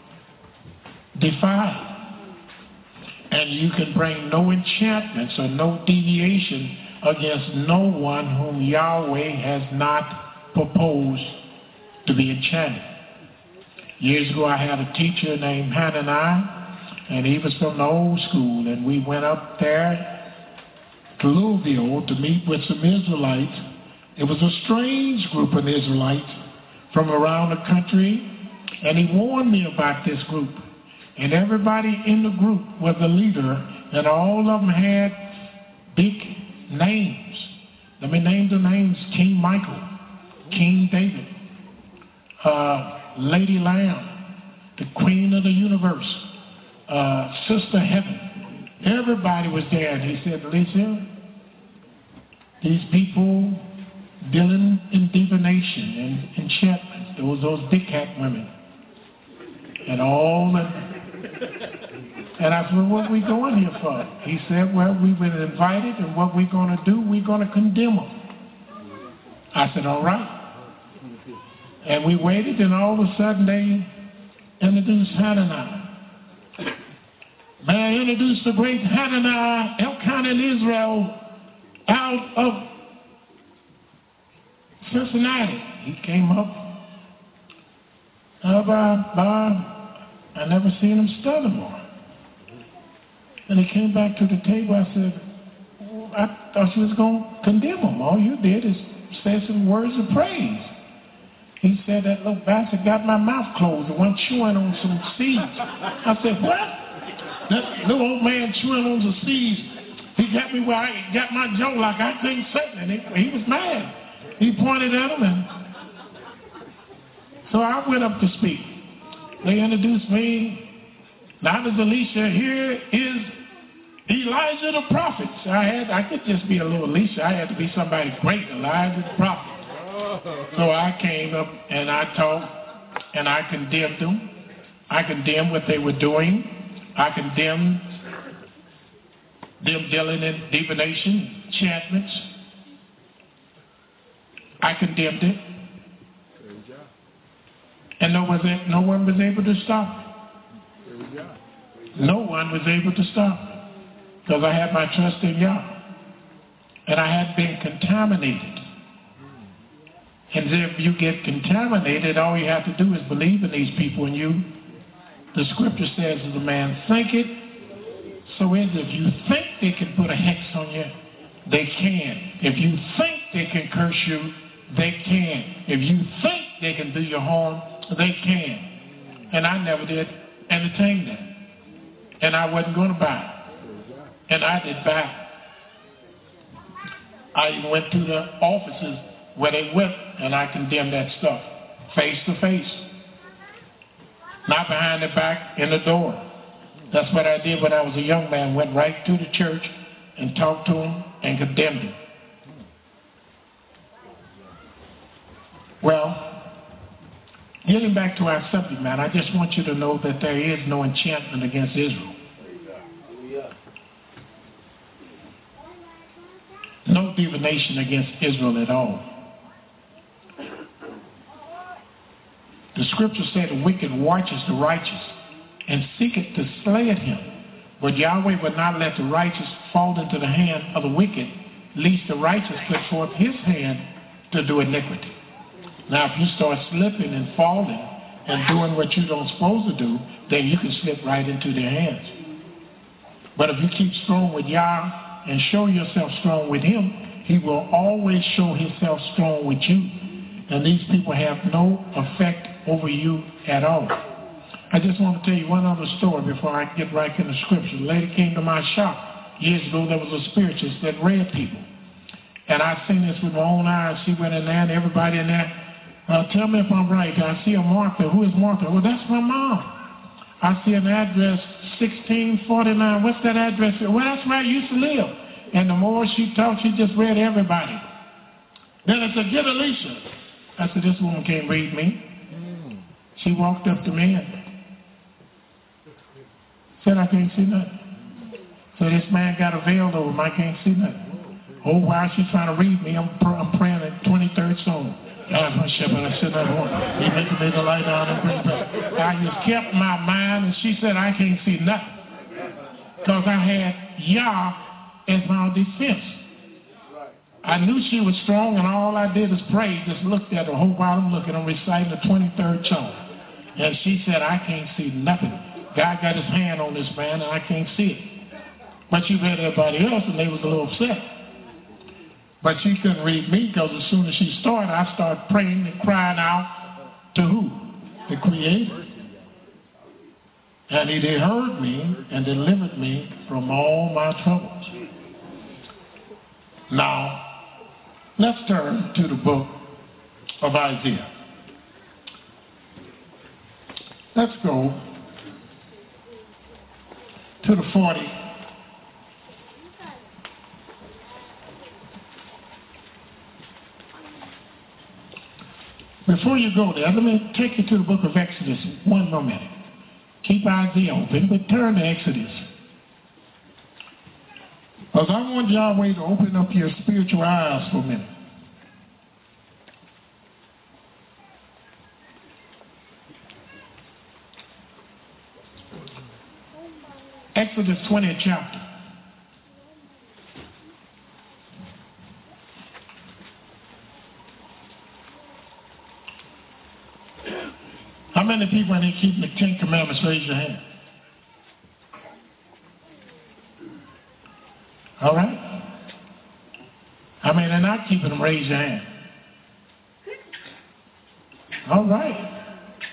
defied. And you can bring no enchantments or no deviation against no one whom Yahweh has not proposed to be enchanted. Years ago I had a teacher named Hananiah, and he was from the old school, and we went up there to Louisville to meet with some Israelites. It was a strange group of Israelites from around the country, and he warned me about this group. And everybody in the group was a leader, and all of them had big names. Let me name the names: King Michael, King David, uh, Lady Lamb, the Queen of the Universe, uh, Sister Heaven. Everybody was there, and he said, Alicia, these people dealing in divination and enchantments, those those big hat women, and all that. And I said, well, what are we going here for? He said, well, we've been invited, and what we're going to do, we're going to condemn them. I said, all right. And we waited, and all of a sudden they introduced Hananiah. May I introduce the great Hananiah, Elkanah in Israel, out of Cincinnati. He came up. Uh, by, by, I never seen him stutter more. And he came back to the table. I said, oh, I thought you was going to condemn him. All you did is say some words of praise. He said, that little bastard got my mouth closed and went chewing on some seeds. I said, what? That little old man chewing on some seeds. He got me where I got my jaw like I couldn't say it. And he, he was mad. He pointed at him, and so I went up to speak. They introduced me. Now there's Alicia. Here is Elijah the prophet. So I had, I could just be a little Alicia. I had to be somebody great, Elijah the prophet. So I came up and I talked. and I condemned them. I condemned what they were doing. I condemned them dealing in divination, enchantments. I condemned it. And no one, was, no one was able to stop it. No one was able to stop it. Because I had my trust in Yah. And I had been contaminated. And if you get contaminated, all you have to do is believe in these people. And you, the scripture says, as a man thinketh, so is it. If you think they can put a hex on you, they can. If you think they can curse you, they can. If you think they can do you harm, they can. And I never did entertain that. And I wasn't going to buy it. And I did buy it. I even went to the offices where they went, and I condemned that stuff, face to face. Not behind the back, in the door. That's what I did when I was a young man. Went right to the church and talked to them and condemned them. Well, getting back to our subject matter, I just want you to know that there is no enchantment against Israel. No divination against Israel at all. The scripture said the wicked watches the righteous and seeketh to slay at him. But Yahweh would not let the righteous fall into the hand of the wicked, lest the righteous put forth his hand to do iniquity. Now, if you start slipping and falling and doing what you don't supposed to do, then you can slip right into their hands. But if you keep strong with Yah and show yourself strong with him, he will always show himself strong with you. And these people have no effect over you at all. I just want to tell you one other story before I get right in the scripture. A lady came to my shop years ago. There was a spiritualist that read people. And I seen this with my own eyes. She went in there and everybody in there, uh, tell me if I'm right. I see a Martha. Who is Martha? Well, that's my mom. I see an address, sixteen forty-nine. What's that address? Well, that's where I used to live. And the more she talked, she just read everybody. Then I said, get Alicia. I said, this woman can't read me. She walked up to me and said, I can't see nothing. So this man got a veil over him. I can't see nothing. Oh, while she's trying to read me, I'm, pr- I'm praying at twenty-third Psalm. God, my shepherd, I said that one. He made me to lie down and bring back. I just kept my mind, and she said, I can't see nothing. Because I had Yah as my defense. I knew she was strong, and all I did was pray, just looked at her. The whole while I'm looking, I'm reciting the twenty-third Psalm. And she said, I can't see nothing. God got his hand on this man, and I can't see it. But she read everybody else, and they was a little upset. But she couldn't read me, because as soon as she started, I started praying and crying out to who? The Creator. And he did heard me and delivered me from all my troubles. Now, let's turn to the book of Isaiah. Let's go to the forty. Before you go there, let me take you to the book of Exodus one more minute. Keep Isaiah open, but turn to Exodus. Because I want Yahweh to open up your spiritual eyes for a minute. Exodus twentieth chapter. How many people in here keeping the Ten Commandments? Raise your hand. All right? How many are not keeping them? Raise your hand. All right.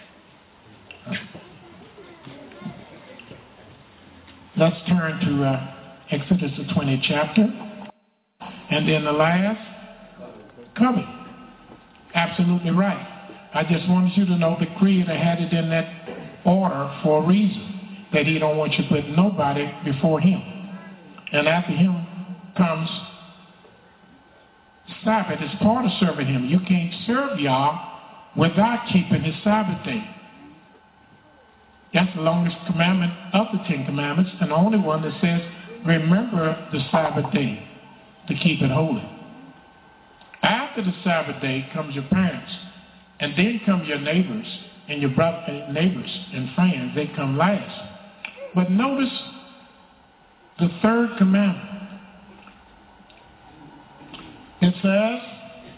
Let's turn to uh, Exodus the twentieth chapter. And then the last, covenant. Absolutely right. I just wanted you to know the Creator had it in that order for a reason, that he don't want you to put nobody before him. And after him comes Sabbath. It's part of serving him. You can't serve Yah without keeping his Sabbath day. That's the longest commandment of the Ten Commandments, and the only one that says, remember the Sabbath day to keep it holy. After the Sabbath day comes your parents, and then come your neighbors, and your brother, neighbors and friends. They come last. But notice the third commandment. It says,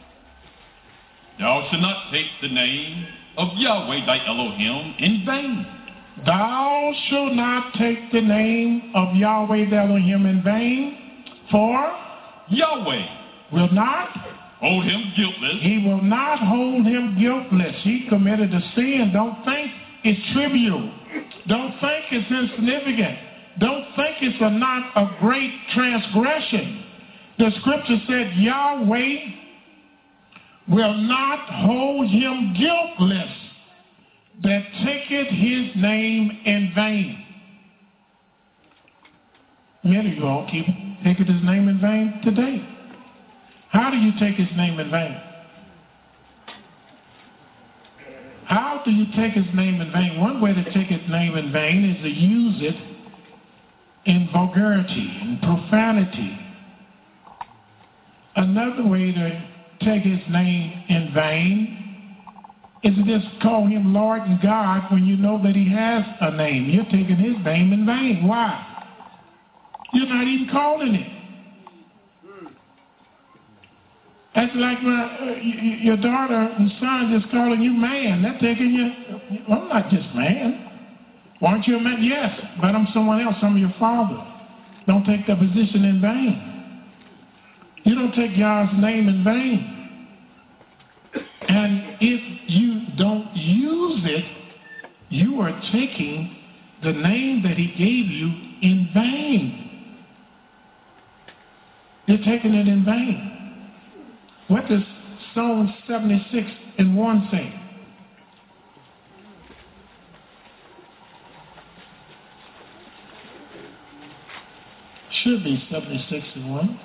thou shalt not take the name of Yahweh thy Elohim in vain. Thou shalt not take the name of Yahweh thy Elohim in vain, for Yahweh will not hold him guiltless. He will not hold him guiltless. He committed a sin. Don't think it's trivial. Don't think it's insignificant. Don't think it's a not a great transgression. The scripture said Yahweh will not hold him guiltless that taketh his name in vain. Many of you all keep taking his name in vain today. How do you take his name in vain? How do you take his name in vain? One way to take his name in vain is to use it in vulgarity and profanity. Another way to take his name in vain is to just call him Lord and God when you know that he has a name. You're taking his name in vain. Why? You're not even calling it. That's like my, uh, your daughter and son just calling you man. They're taking you, well, I'm not just man. Why aren't you a man? Yes, but I'm someone else. I'm your father. Don't take that position in vain. You don't take God's name in vain. And if you don't use it, you are taking the name that he gave you in vain. You're taking it in vain. What does Psalm seventy-six and one say? Should be seventy-six and one.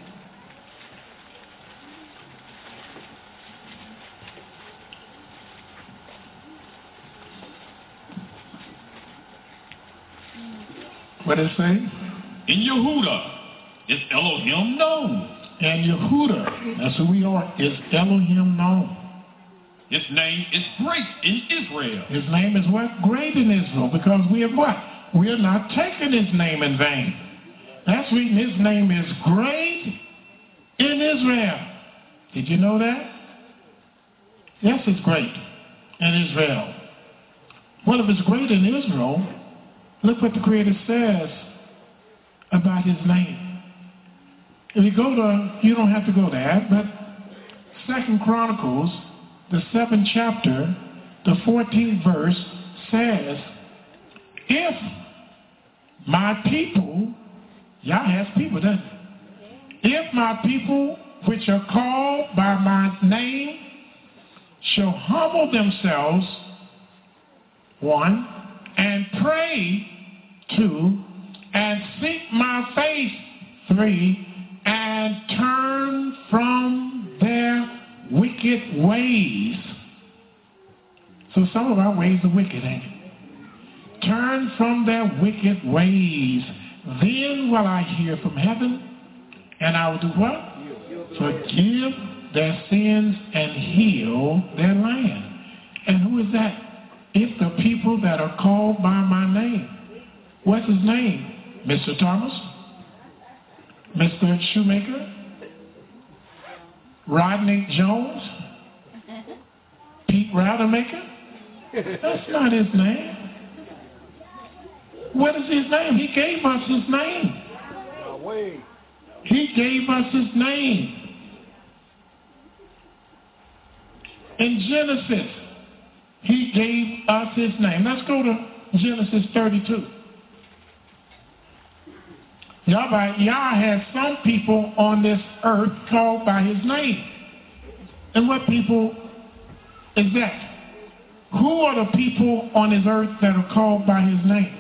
What does it say? In Yehuda is Elohim known. And Yehuda, that's who we are, is Elohim known. His name is great in Israel. His name is what? Great in Israel, because we have what? We are not taking his name in vain. That's reading his name is great in Israel. Did you know that? Yes, it's great in Israel. Well, if it's great in Israel, look what the Creator says about his name. If you go to, you don't have to go there, but Second Chronicles, the seventh chapter, the fourteenth verse says, if my people, Yah has people, doesn't it? If my people, which are called by my name, shall humble themselves, one, and pray, two, and seek my face, three, and turn from their wicked ways. So some of our ways are wicked, ain't it? Turn from their wicked ways. Then will I hear from heaven, and I will do what? Forgive their sins and heal their land. And who is that? It's the people that are called by my name. What's his name? Mister Thomas? Mister Shoemaker? Rodney Jones? Pete Rademacher? That's not his name. What is his name? He gave us his name. He gave us his name. In Genesis, he gave us his name. Let's go to Genesis thirty-two. Yah, Yah has some people on this earth called by his name. And what people is that? Who are the people on this earth that are called by his name?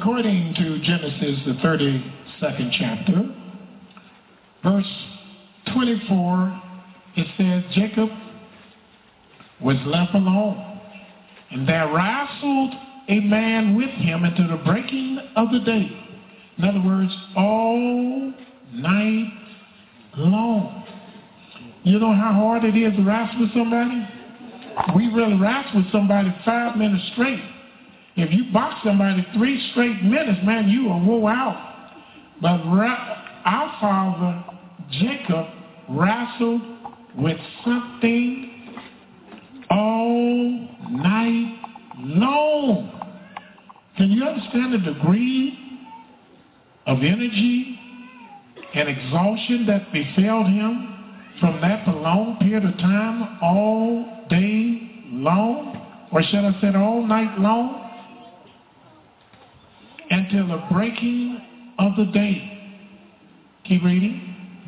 according to Genesis, the thirty-second chapter, verse twenty-four, it says, Jacob was left alone, and there wrestled a man with him until the breaking of the day. In other words, all night long. You know how hard it is to wrestle with somebody? We really wrestle with somebody five minutes straight. If you box somebody three straight minutes, man, you will wore out. But our father, Jacob, wrestled with something all night long. Can you understand the degree of energy and exhaustion that befell him from that prolonged period of time, all day long, or should I say all night long, until the breaking of the day? Keep reading.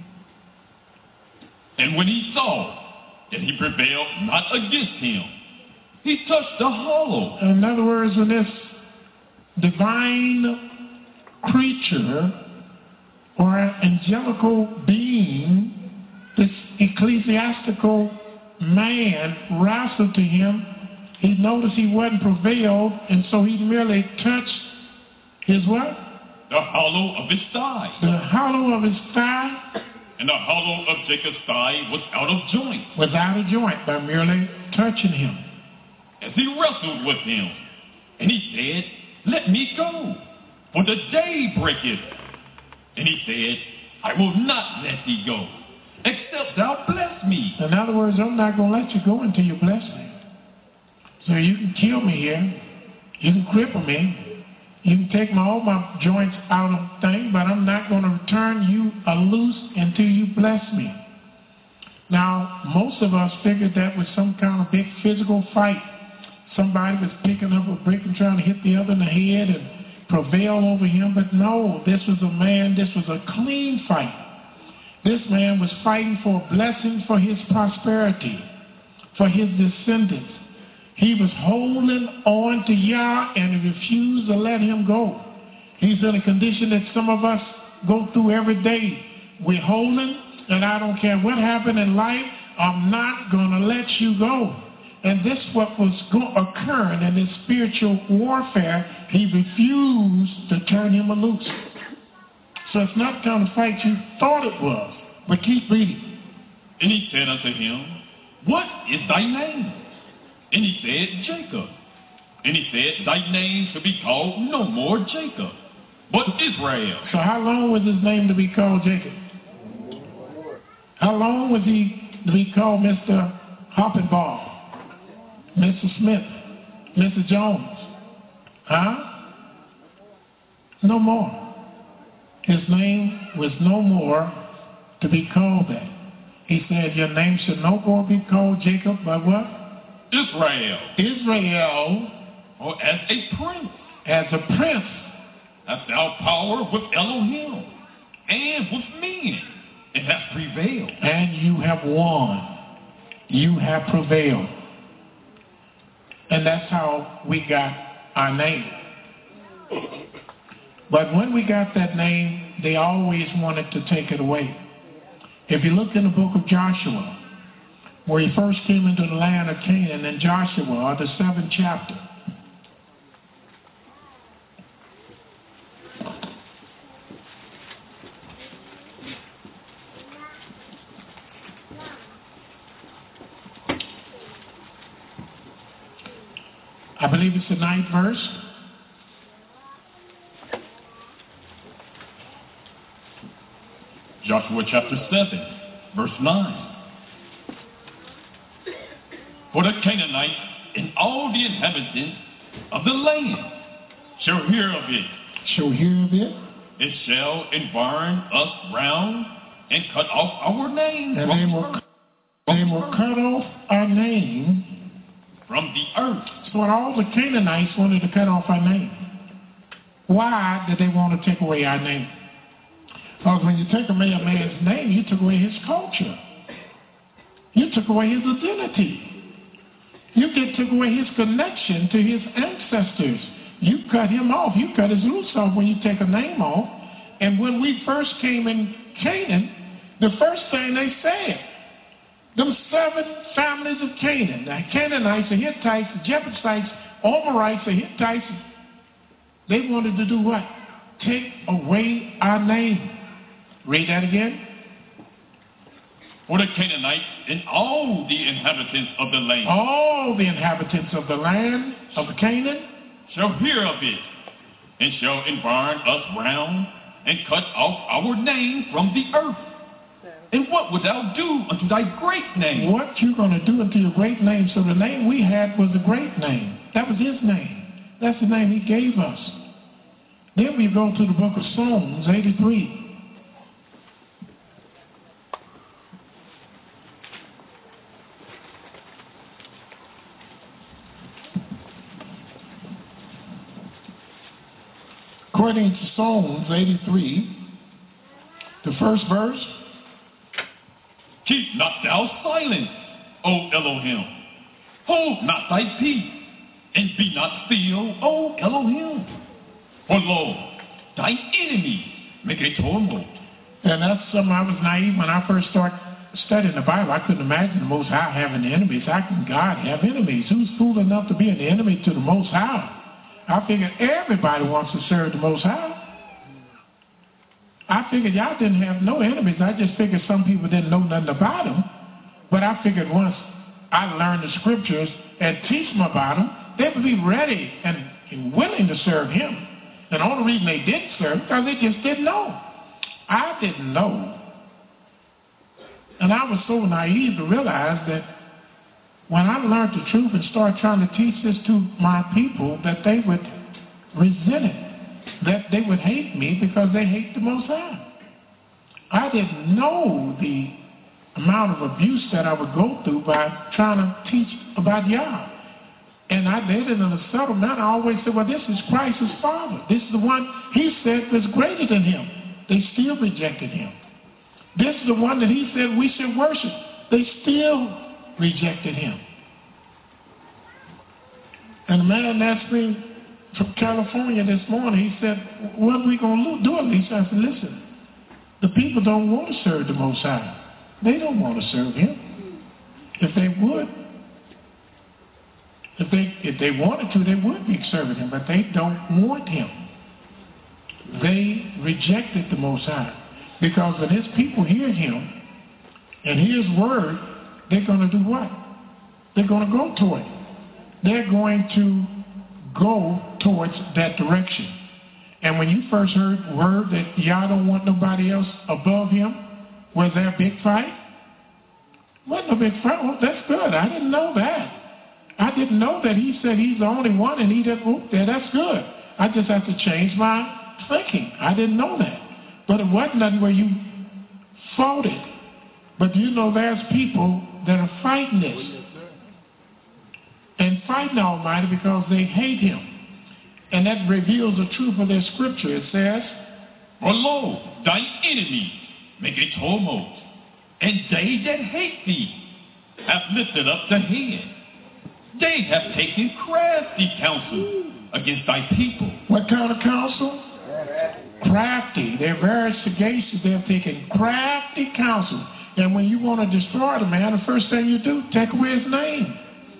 And when he saw that he prevailed not against him, he touched the hollow. In other words, when this divine creature or angelical being, this ecclesiastical man, wrestled to him, he noticed he wasn't prevailed, and so he merely touched his what? The hollow of his thigh. The hollow of his thigh. And the hollow of Jacob's thigh was out of joint. Was out of joint by merely touching him. As he wrestled with him, and he said, let me go, for the day breaketh. And he said, I will not let thee go, except thou bless me. In other words, I'm not going to let you go until you bless me. So you can kill me here. You can cripple me. You can take my, all my joints out of thing, but I'm not going to return you a loose until you bless me. Now, most of us figured that was some kind of big physical fight. Somebody was picking up a brick and trying to hit the other in the head and prevail over him. But no, this was a man, this was a clean fight. This man was fighting for a blessing for his prosperity, for his descendants. He was holding on to Yah and he refused to let him go. He's in a condition that some of us go through every day. We're holding, and I don't care what happened in life, I'm not going to let you go. And this is what was occurring in this spiritual warfare. He refused to turn him loose. So it's not the kind of fight you thought it was. But keep reading. And he said unto him, what is thy name? And he said, Jacob. And he said, thy name shall be called no more Jacob, but Israel. So how long was his name to be called Jacob? How long was he to be called Mister Hoppenball, Mister Smith, Mister Jones? Huh? No more. His name was no more to be called that. He said, your name should no more be called Jacob, but what? Israel. Israel. Or as a prince. As a prince. Hast thou power with Elohim and with men, and hast prevailed. And you have won. You have prevailed. And that's how we got our name. But when we got that name, they always wanted to take it away. If you look in the book of Joshua, where he first came into the land of Canaan, in Joshua, the seventh chapter. I believe it's the ninth verse. Joshua chapter seven, verse nine. For the Canaanites and all the inhabitants of the land shall hear of it. Shall hear of it. It shall environ us round and cut off our name. And they will, they will cut off our name from the earth. So all the Canaanites wanted to cut off our name. Why did they want to take away our name? Because when you take away a man's name, you took away his culture. You took away his identity. You get took away his connection to his ancestors. you cut him off. You cut his roots off when you take a name off. And when we first came in Canaan, the first thing they said, them seven families of Canaan, the Canaanites, the Hittites, the Jebusites, Amorites, the Hittites, they wanted to do what? Take away our name. Read that again. For the Canaanites and all the inhabitants of the land. All the inhabitants of the land of Canaan shall hear of it, and shall environ us round, and cut off our name from the earth. And what would thou do unto thy great name? What you going to do unto your great name? So the name we had was the great name. That was his name. That's the name he gave us. Then we go to the book of Psalms eighty-three. According to Psalms eighty-three, the first verse, keep not thou silence, O Elohim. Hold not thy peace, and be not still, O Elohim. For lo, thy enemies make a tumult. And that's something I was naive when I first started studying the Bible. I couldn't imagine the Most High having enemies. How can God have enemies? Who's fool enough to be an enemy to the Most High? I figured everybody wants to serve the Most High. I figured y'all didn't have no enemies. I just figured some people didn't know nothing about them. But I figured once I learned the scriptures and teach them about them, they would be ready and, and willing to serve him. And the only reason they didn't serve because they just didn't know. I didn't know. And I was so naive to realize that when I learned the truth and started trying to teach this to my people, that they would resent it, that they would hate me because they hate the Most High. I didn't know the amount of abuse that I would go through by trying to teach about Yah. And I did it in a subtle manner. I always said, well, this is Christ's Father. This is the one he said was greater than him. They still rejected him. This is the one that he said we should worship. They still rejected him. And a man asked me from California this morning, he said, what are we going to do, Alicia? I said, listen, the people don't want to serve the Most High. They don't want to serve him. If they would, if they if they wanted to, they would be serving him, but they don't want him. They rejected the Most High. Because when his people hear him and hear his word, they're going to do what? They're going to go toward it. They're going to go towards that direction. And when you first heard word that y'all don't want nobody else above him, was there a big fight? Wasn't a big fight. Well, that's good. I didn't know that. I didn't know that he said he's the only one and he didn't move there. That's good. I just have to change my thinking. I didn't know that. But it wasn't nothing where you fought it. But you know there's people that are fighting this. And fighting Almighty because they hate him. And that reveals the truth of their scripture. It says, for lo, thy enemies make a tumult, and they that hate thee have lifted up the head. They have taken crafty counsel against thy people. What kind of counsel? Crafty. They're very sagacious. They've taken crafty counsel. And when you want to destroy the man, the first thing you do, take away his name.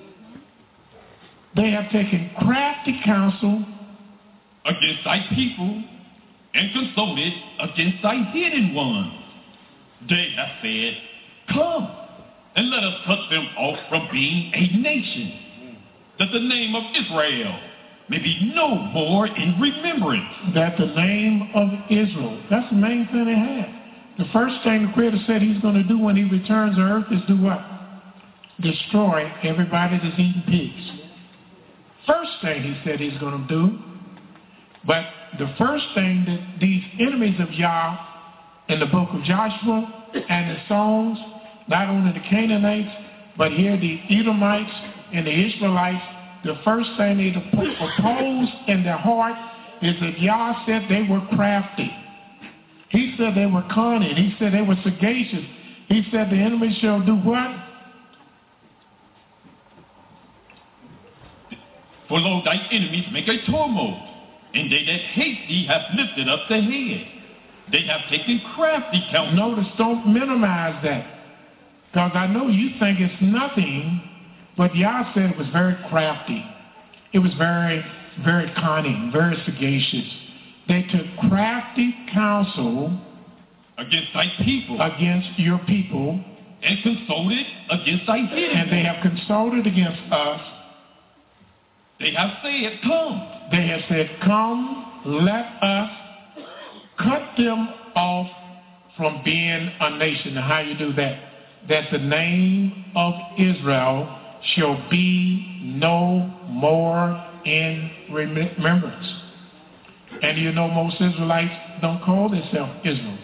They have taken crafty counsel against thy people and consulted against thy hidden ones. They have said, come, and let us cut them off from being a nation, that the name of Israel may be no more in remembrance. That the name of Israel, that's the main thing they had. The first thing the Creator said he's going to do when he returns to earth is do what? Destroy everybody that's eating pigs. First thing he said he's going to do. But the first thing that these enemies of Yah in the book of Joshua and the Psalms, not only the Canaanites, but here the Edomites and the Israelites, the first thing they oppose in their heart is that Yah said they were crafty. He said they were cunning. He said they were sagacious. He said the enemy shall do what? For lo, thy enemies make a tumult, and they that hate thee have lifted up the head. They have taken crafty counsel. Notice, don't minimize that. Because I know you think it's nothing, but Yah said it was very crafty. It was very, very cunning, very sagacious. They took crafty counsel against thy people. Against your people. And consulted against thy hidden. And they have consulted against us. They have said, come. They have said, come, let us cut them off from being a nation. Now, how you do that? That the name of Israel shall be no more in remembrance. And you know most Israelites don't call themselves Israel.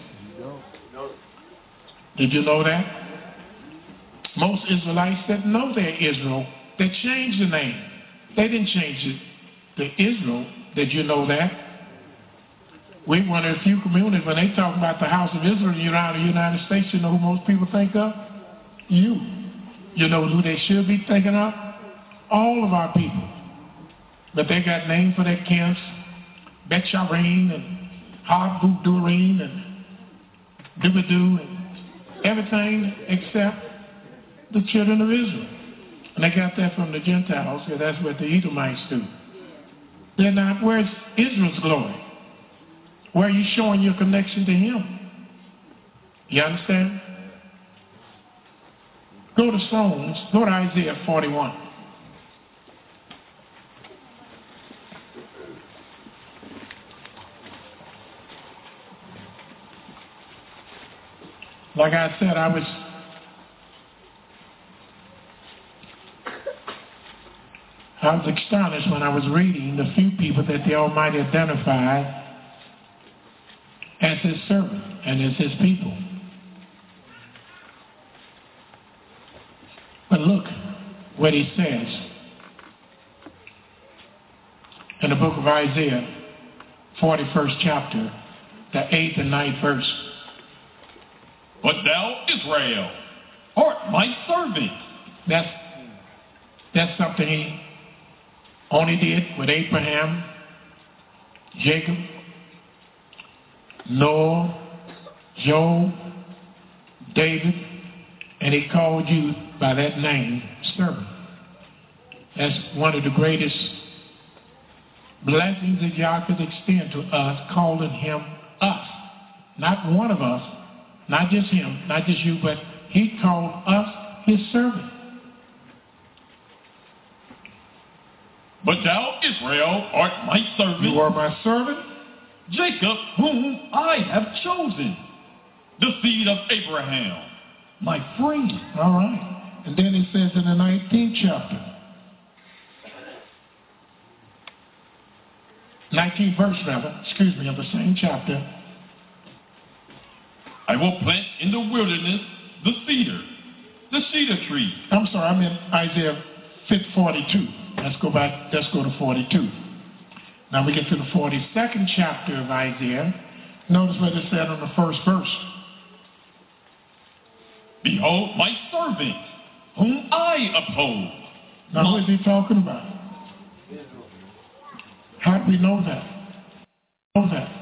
Did you know that? Most Israelites that know they're Israel, they changed the name. They didn't change it to Israel. Did you know that? We one of the few communities, when they talk about the house of Israel around the United States, you know who most people think of? You. You know who they should be thinking of? All of our people. But they got names for their camps, Bet Sharim and Har-Budurim and Dubadoo and everything except the children of Israel. And they got that from the Gentiles, because that's what the Edomites do. They're not, where's Israel's glory? Where are you showing your connection to him? You understand? Go to Psalms, go to Isaiah forty-one. Like I said, I was I was astonished when I was reading the few people that the Almighty identified as his servant and as his people. But look what he says in the book of Isaiah, forty-first chapter, the eighth and ninth verse. But thou, Israel, art my servant. That's, that's something he only did with Abraham, Jacob, Noah, Job, David, and he called you by that name, servant. That's one of the greatest blessings that Yah could extend to us, calling him us. Not one of us, not just him, not just you, but he called us his servant. But thou, Israel, art my servant. You are my servant. Jacob, whom I have chosen, the seed of Abraham, my friend. All right. And then it says in the nineteenth chapter, nineteenth verse rather, excuse me, of the same chapter. I will plant in the wilderness the cedar, the cedar tree. I'm sorry, I'm in Isaiah forty-two. Let's go back, let's go to forty-two. Now we get to the forty-second chapter of Isaiah. Notice what it said on the first verse. Behold my servant, whom I uphold. Now who is he talking about? How do we know that? Know that.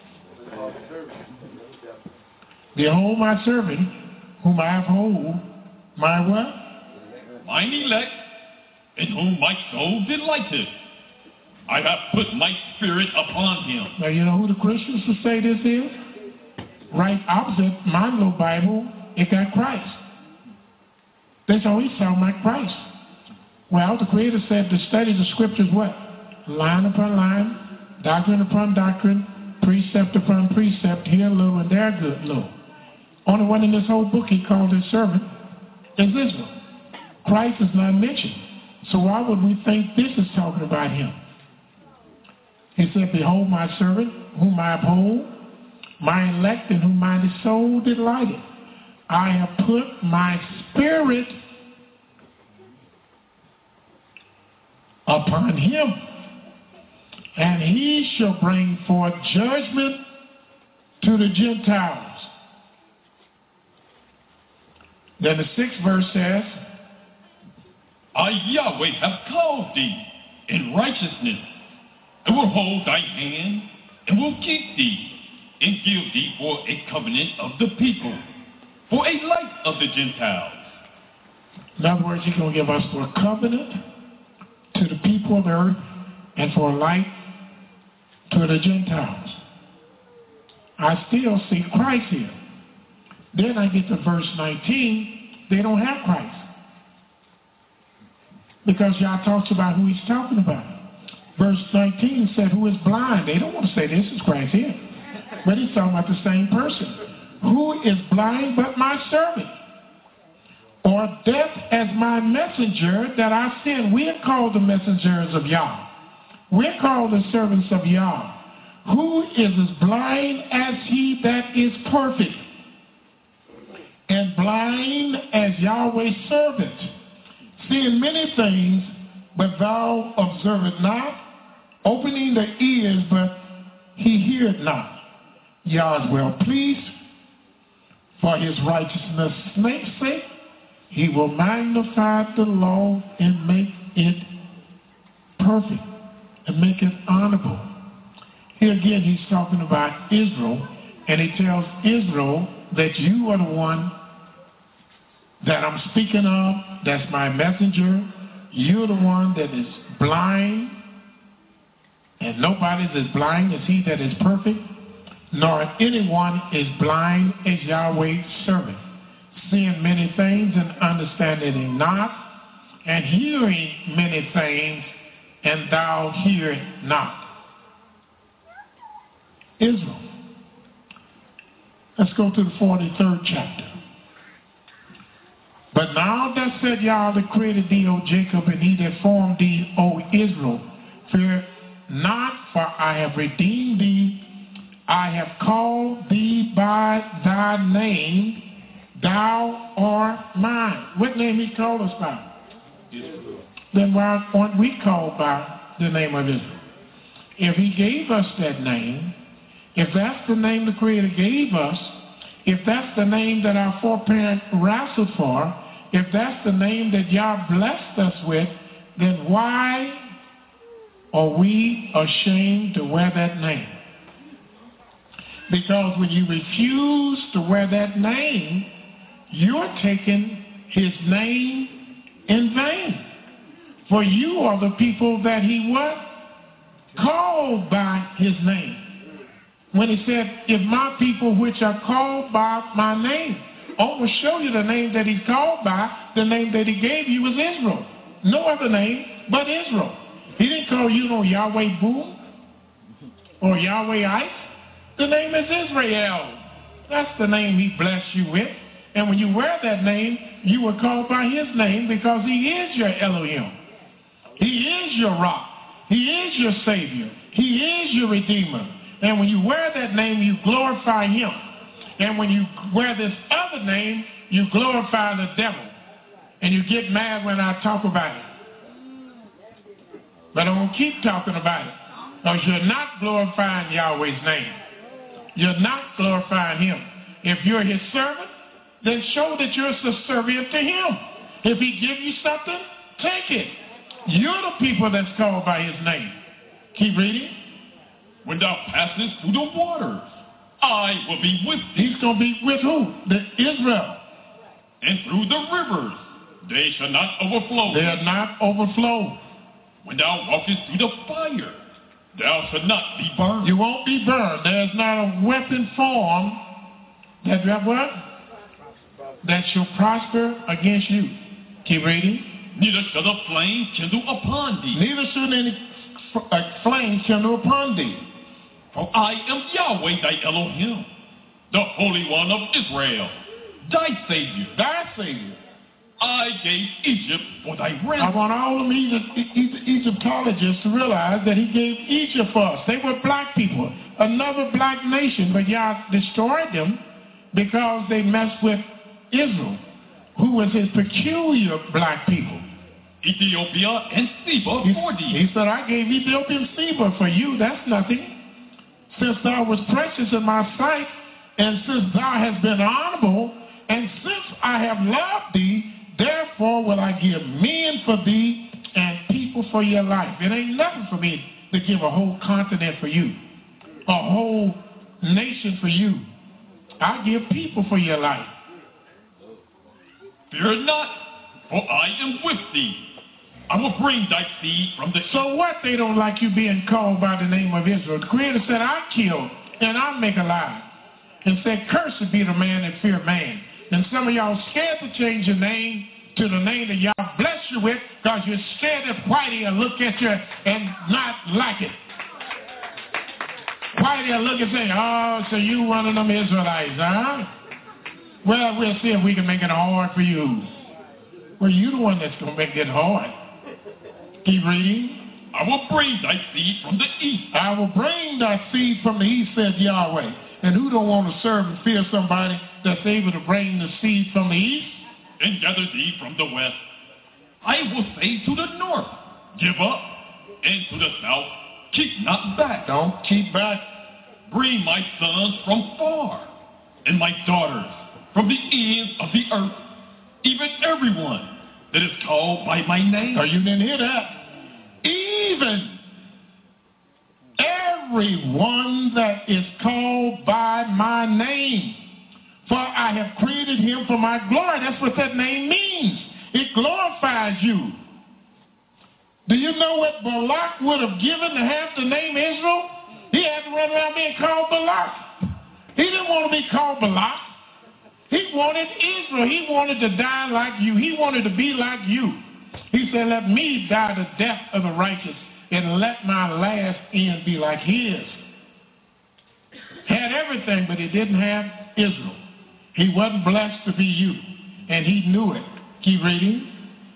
Behold my servant, whom I uphold, my what? Mine elect, in whom my soul delighteth. I have put my spirit upon him. Now you know who the Christians will say this is? Right opposite my little Bible, it got Christ. They say, oh, he sounds like Christ. Well, the Creator said to study the scriptures what? Line upon line, doctrine upon doctrine, precept upon precept, here a little and there a good little. Only one in this whole book he called his servant is Israel. Christ is not mentioned. So why would we think this is talking about him? He said, behold my servant, whom I uphold, my elect in whom my soul delighted. I have put my spirit upon him, and he shall bring forth judgment to the Gentiles. Then the sixth verse says, I, Yahweh, have called thee, in righteousness, and will hold thy hand, and will keep thee, and give thee for a covenant of the people, for a light of the Gentiles. In other words, he's going to give us for a covenant to the people of the earth and for a light to the Gentiles. I still see Christ here. Then I get to verse nineteen, they don't have Christ. Because y'all talks about who he's talking about. Verse nineteen said, who is blind? They don't want to say this is Christ here. But he's talking about the same person. Who is blind but my servant? Or deaf as my messenger that I send? We are called the messengers of Yah. We're called the servants of Yah. Who is as blind as he that is perfect? And blind as Yahweh's servant, seeing many things, but thou observest not, opening the ears, but he heareth not. Yah is well pleased, for his righteousness' sake, he will magnify the law and make it perfect, and make it honorable. Here again, he's talking about Israel, and he tells Israel that you are the one that I'm speaking of, that's my messenger. You're the one that is blind, and nobody's as blind as he that is perfect, nor anyone is blind as Yahweh's servant, seeing many things and understanding not, and hearing many things, and thou hearest not. Israel. Let's go to the forty-third chapter. But now that said Yah that created thee, O Jacob, and he that formed thee, O Israel, fear not, for I have redeemed thee. I have called thee by thy name. Thou art mine. What name he called us by? Israel. Then why aren't we called by the name of Israel? If he gave us that name, if that's the name the Creator gave us, if that's the name that our foreparents wrestled for, if that's the name that Yah blessed us with, then why are we ashamed to wear that name? Because when you refuse to wear that name, you're taking his name in vain. For you are the people that he what? Called by his name. When he said, if my people which are called by my name, I will show you the name that he's called by. The name that he gave you was Israel. No other name but Israel. He didn't call you no Yahweh Boom or Yahweh Ice. The name is Israel. That's the name he blessed you with. And when you wear that name, you were called by his name because he is your Elohim. He is your rock. He is your Savior. He is your Redeemer. And when you wear that name, you glorify him. And when you wear this other name, you glorify the devil. And you get mad when I talk about it. But I won't keep talking about it. Because you're not glorifying Yahweh's name. You're not glorifying him. If you're his servant, then show that you're subservient to him. If he gives you something, take it. You're the people that's called by his name. Keep reading. When thou passest through the waters, I will be with thee. He's going to be with who? The Israel. And through the rivers, they shall not overflow. They are not overflow. When thou walkest through the fire, thou shalt not be burned. You won't be burned. There's not a weapon formed that, that what? That shall prosper against you. Keep reading. Neither shall the flame kindle upon thee. Neither shall any f- flame kindle upon thee. For I am Yahweh thy Elohim, the Holy One of Israel, thy Savior. Thy Savior. I gave Egypt for thy ransom. I want all of Egypt, Egypt, Egyptologists to realize that he gave Egypt for us. They were black people, another black nation, but Yah destroyed them because they messed with Israel, who was his peculiar black people. Ethiopia and Seba he, for thee. He said, I gave Ethiopia and Seba for you. That's nothing. Since thou was precious in my sight, and since thou hast been honorable, and since I have loved thee, therefore will I give men for thee and people for your life. It ain't nothing for me to give a whole continent for you, a whole nation for you. I give people for your life. Fear not, for I am with thee. I will bring thy seed from the... So what? They don't like you being called by the name of Israel. The Creator said, I kill and I make alive. And said, cursed be the man that fear man. And some of y'all scared to change your name to the name that y'all bless you with because you're scared that Whitey will look at you and not like it. Whitey will look and say, oh, so you one of them Israelites, huh? Well, we'll see if we can make it hard for you. Well, you the one that's going to make it hard. Keep reading. I will bring thy seed from the east. I will bring thy seed from the east, says Yahweh. And who don't want to serve and fear somebody that's able to bring the seed from the east? And gather thee from the west. I will say to the north, give up, and to the south, keep not back. Don't keep back. Bring my sons from far, and my daughters from the ends of the earth, even everyone that is called by my name. Oh, you didn't hear that? Even everyone that is called by my name. For I have created him for my glory. That's what that name means. It glorifies you. Do you know what Balak would have given to have the name Israel? He had to run around being called Balak. He didn't want to be called Balak. He wanted Israel. He wanted to die like you. He wanted to be like you. He said, let me die the death of the righteous and let my last end be like his. Had everything, but he didn't have Israel. He wasn't blessed to be you, and he knew it. Keep reading.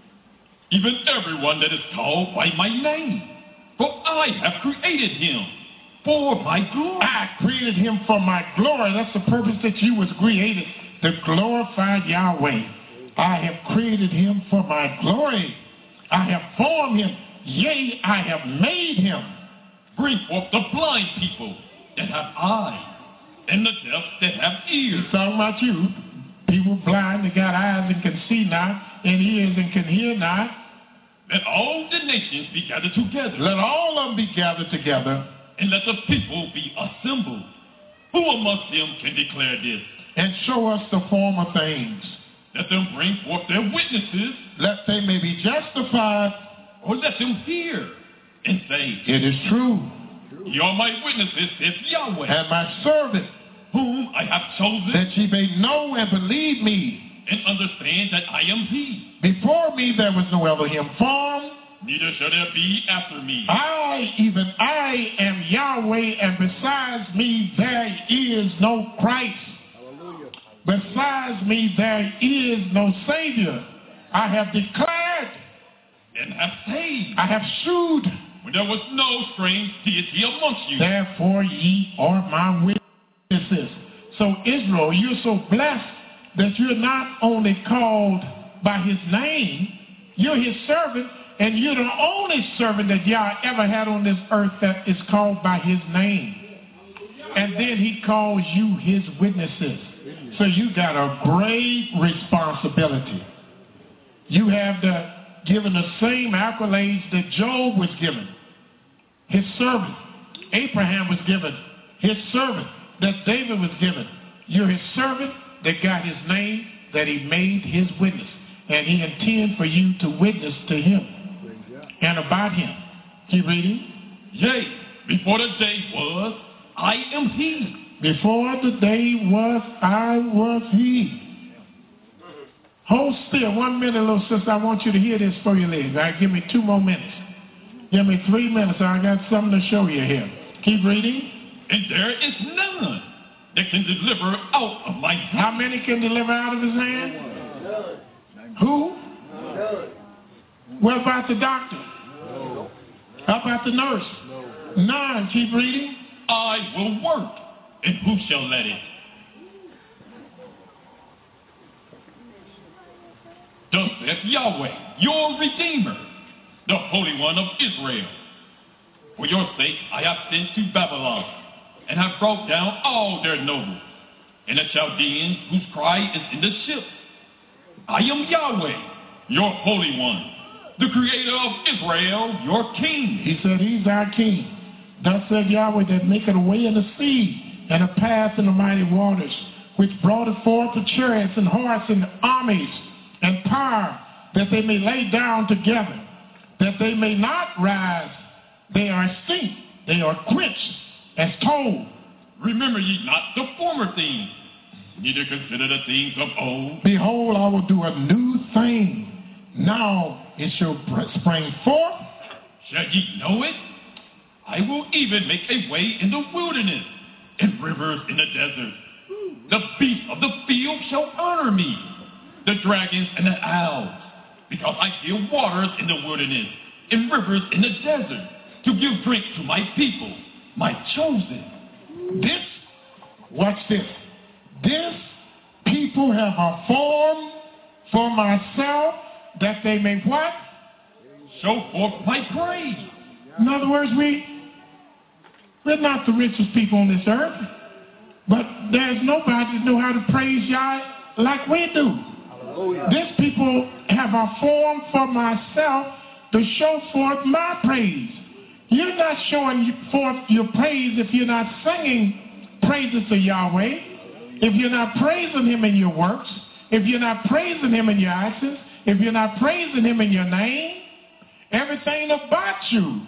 Even everyone that is called by my name, for I have created him for my glory. I created him for my glory. That's the purpose that you was created, to glorify Yahweh. I have created him for my glory. I have formed him. Yea, I have made him. Bring forth the blind people that have eyes, and the deaf that have ears. He's talking about you. People blind that got eyes and can see not, and ears and can hear not. Let all the nations be gathered together. Let all of them be gathered together. And let the people be assembled. Who amongst them can declare this? And show us the former things. Let them bring forth their witnesses. Lest they may be justified. Or let them hear and say, it is true. You are my witnesses, says Yahweh. And my servant, whom I have chosen, that ye may know and believe me. And understand that I am he. Before me there was no Elohim formed. Neither shall there be after me. I, even I, am Yahweh, and besides me there is no Christ. Hallelujah. Besides me there is no Savior. I have declared and have saved. I have shewed when there was no strange deity amongst you. Therefore ye are my witnesses. So Israel, you're so blessed that you're not only called by his name, you're his servant, and you're the only servant that Yah ever had on this earth that is called by his name. And then he calls you his witnesses. So you got a great responsibility. You have the given the same accolades that Job was given, his servant. Abraham was given, his servant, that David was given. You're his servant that got his name, that he made his witness. And he intends for you to witness to him and about him. Keep reading. Yea, before the day was, I am he. Before the day was, I was he. Hold still. One minute, little sister. I want you to hear this for your legs. All right, give me two more minutes. Give me three minutes. I got something to show you here. Keep reading. And there is none that can deliver out of my hand. How many can deliver out of his hand? None. Who? None. What about the doctor? No. How about the nurse? No. None. Keep reading. I will work, and who shall let it? Thus saith Yahweh, your Redeemer, the Holy One of Israel. For your sake I have sent to Babylon, and have brought down all their nobles, and the Chaldeans whose cry is in the ships. I am Yahweh, your Holy One, the creator of Israel, your king. He said he's our king. Thus said Yahweh, that maketh a way in the sea and a path in the mighty waters, which brought forth the chariots and horse and armies and power, that they may lay down together, that they may not rise. They are extinct, they are quenched, as told. Remember ye not the former things, neither consider the things of old. Behold, I will do a new thing. Now it shall spring forth. Shall ye know it? I will even make a way in the wilderness, and rivers in the desert. The beasts of the field shall honor me, the dragons and the owls, because I give waters in the wilderness, and rivers in the desert, to give drink to my people, my chosen. This, watch this, this people have I formed for myself, that they may what? Show forth my praise. In other words, we, we're not the richest people on this earth, but there's nobody that know how to praise Yah like we do. Hallelujah. This people have I formed for myself to show forth my praise. You're not showing forth your praise if you're not singing praises to Yahweh, if you're not praising him in your works, if you're not praising him in your actions, if you're not praising him in your name. Everything about you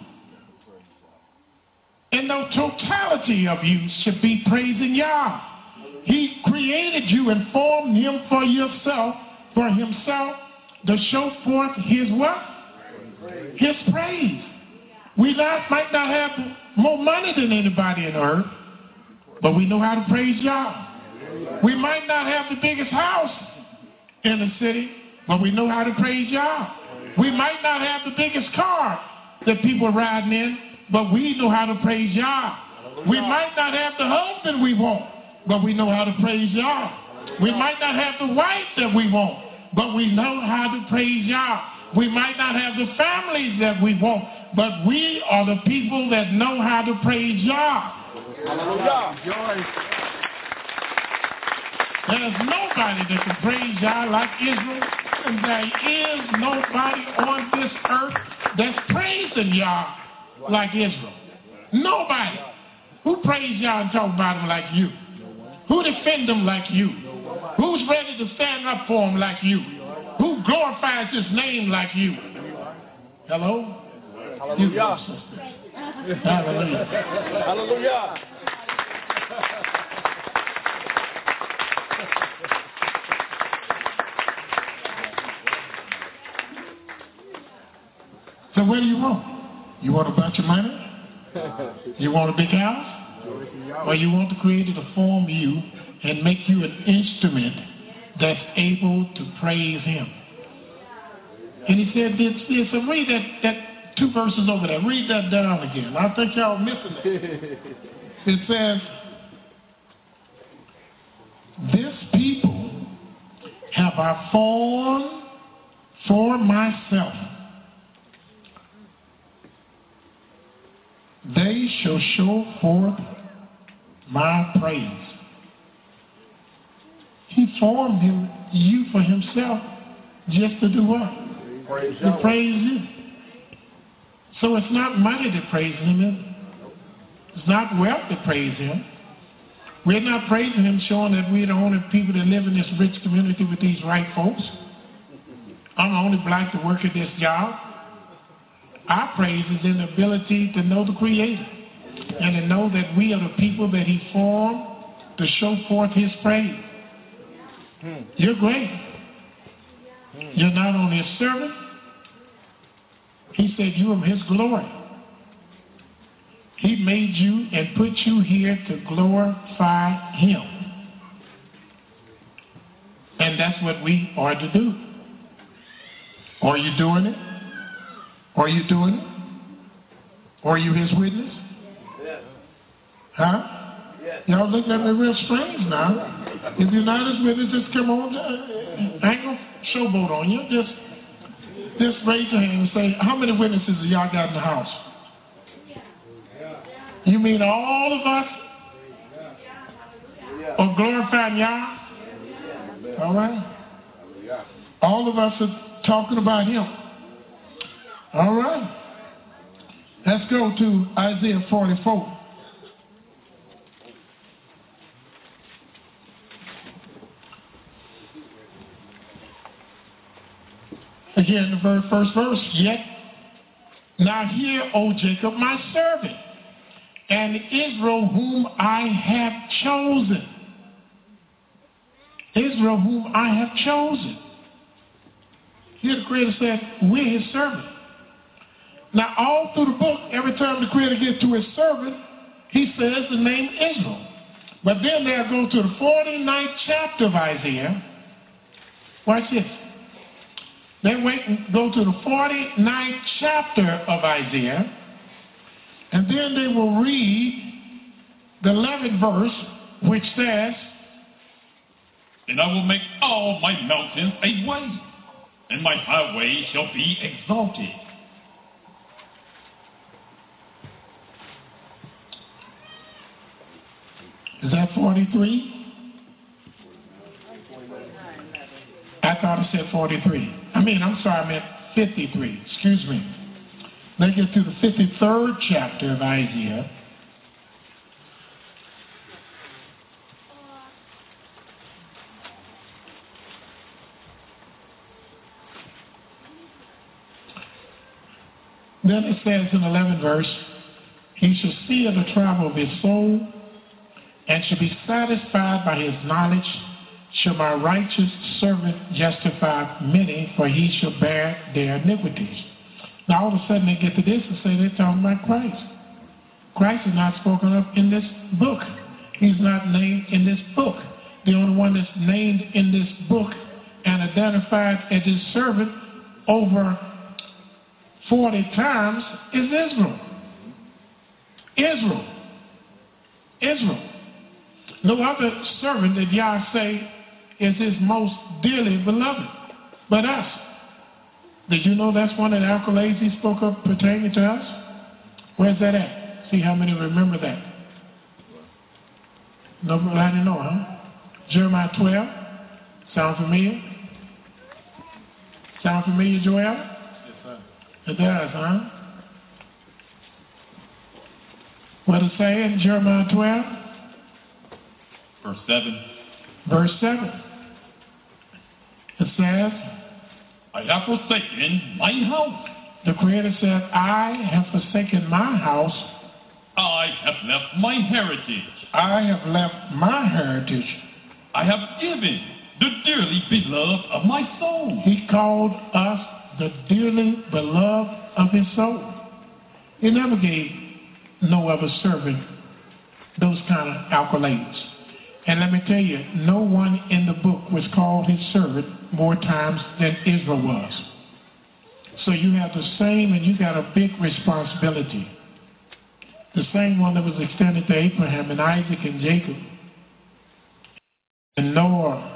in the totality of you should be praising Yah. He created you and formed him for yourself, for himself, to show forth his what? His praise. We not, might not have more money than anybody in the earth, but we know how to praise Yah. We might not have the biggest house in the city, but we know how to praise Yah. We might not have the biggest car that people are riding in, but we know how to praise Yah. We might not have the husband we want, but we know how to praise Yah. We might not have the wife that we want, but we know how to praise Yah. We might not have the families that we want, but we are the people that know how to praise Yah. Hallelujah. There's nobody that can praise Yah like Israel, and there is nobody on this earth that's praising Yah like Israel. Nobody. Who praise Yah and talk about him like you? Who defend him like you? Who's ready to stand up for him like you? Who glorifies his name like you? Hello? Hallelujah. Hallelujah. Hallelujah. So what do you want? You want a bunch of money? You want a big house? Or you want the Creator to form you and make you an instrument that's able to praise him? And he said this, this, and read that, that two verses over there. Read that down again. I think y'all missing it. It says, this people have I formed for myself. They shall show forth my praise. He formed him, you for himself, just to do what? Praise to praise you. So it's not money that praises him. It's not wealth that praise him. We're not praising him showing that we're the only people that live in this rich community with these right folks. I'm the only black to work at this job. Our praise is in the ability to know the Creator and to know that we are the people that he formed to show forth his praise. Hmm. You're great. Hmm. You're not only a servant. He said you are his glory. He made you and put you here to glorify him. And that's what we are to do. Are you doing it? Are you doing it? Are you his witness? Yes. Huh? Yes. Y'all look at me real strange now. If you're not his witness, just come on. I ain't gonna showboat on you. Just, just raise your hand and say, how many witnesses have y'all got in the house? You mean all of us are glorifying Yah? All right? All of us are talking about him. All right. Let's go to Isaiah forty-four. Again, the very first verse. Yet, now hear, O Jacob, my servant, and Israel, whom I have chosen. Israel, whom I have chosen. Here the Creator said, we're his servant. Now, all through the book, every time the Creator gets to his servant, he says the name Israel. But then they'll go to the forty-ninth chapter of Isaiah. Watch this. They wait and go to the forty-ninth chapter of Isaiah, and then they will read the eleventh verse, which says, and I will make all my mountains a way, and my highway shall be exalted. Is that forty-three? I thought it said forty-three. I mean, I'm sorry, I meant fifty-three. Excuse me. Let's get to the fifty-third chapter of Isaiah. Then it says in the eleventh verse, he shall see of the trouble of his soul, and shall be satisfied by his knowledge. Shall my righteous servant justify many, for he shall bear their iniquities. Now all of a sudden they get to this and say they're talking about Christ. Christ is not spoken of in this book. He's not named in this book. The only one that's named in this book and identified as his servant over forty times is Israel. Israel. Israel. No other servant that Yah say is his most dearly beloved but us. Did you know that's one of the accolades he spoke of pertaining to us? Where's that at? See how many remember that. Nobody know, huh? Jeremiah twelve. Sound familiar? Sound familiar, Joel? Yes, sir. It does, huh? What does it say in Jeremiah twelve? Verse seven. Verse seven. It says, I have forsaken my house. The Creator said, I have forsaken my house. I have left my heritage. I have left my heritage. I have given the dearly beloved of my soul. He called us the dearly beloved of his soul. He never gave no other servant those kind of accolades. And let me tell you, no one in the book was called his servant more times than Israel was. So you have the same, and you got a big responsibility. The same one that was extended to Abraham and Isaac and Jacob and Noah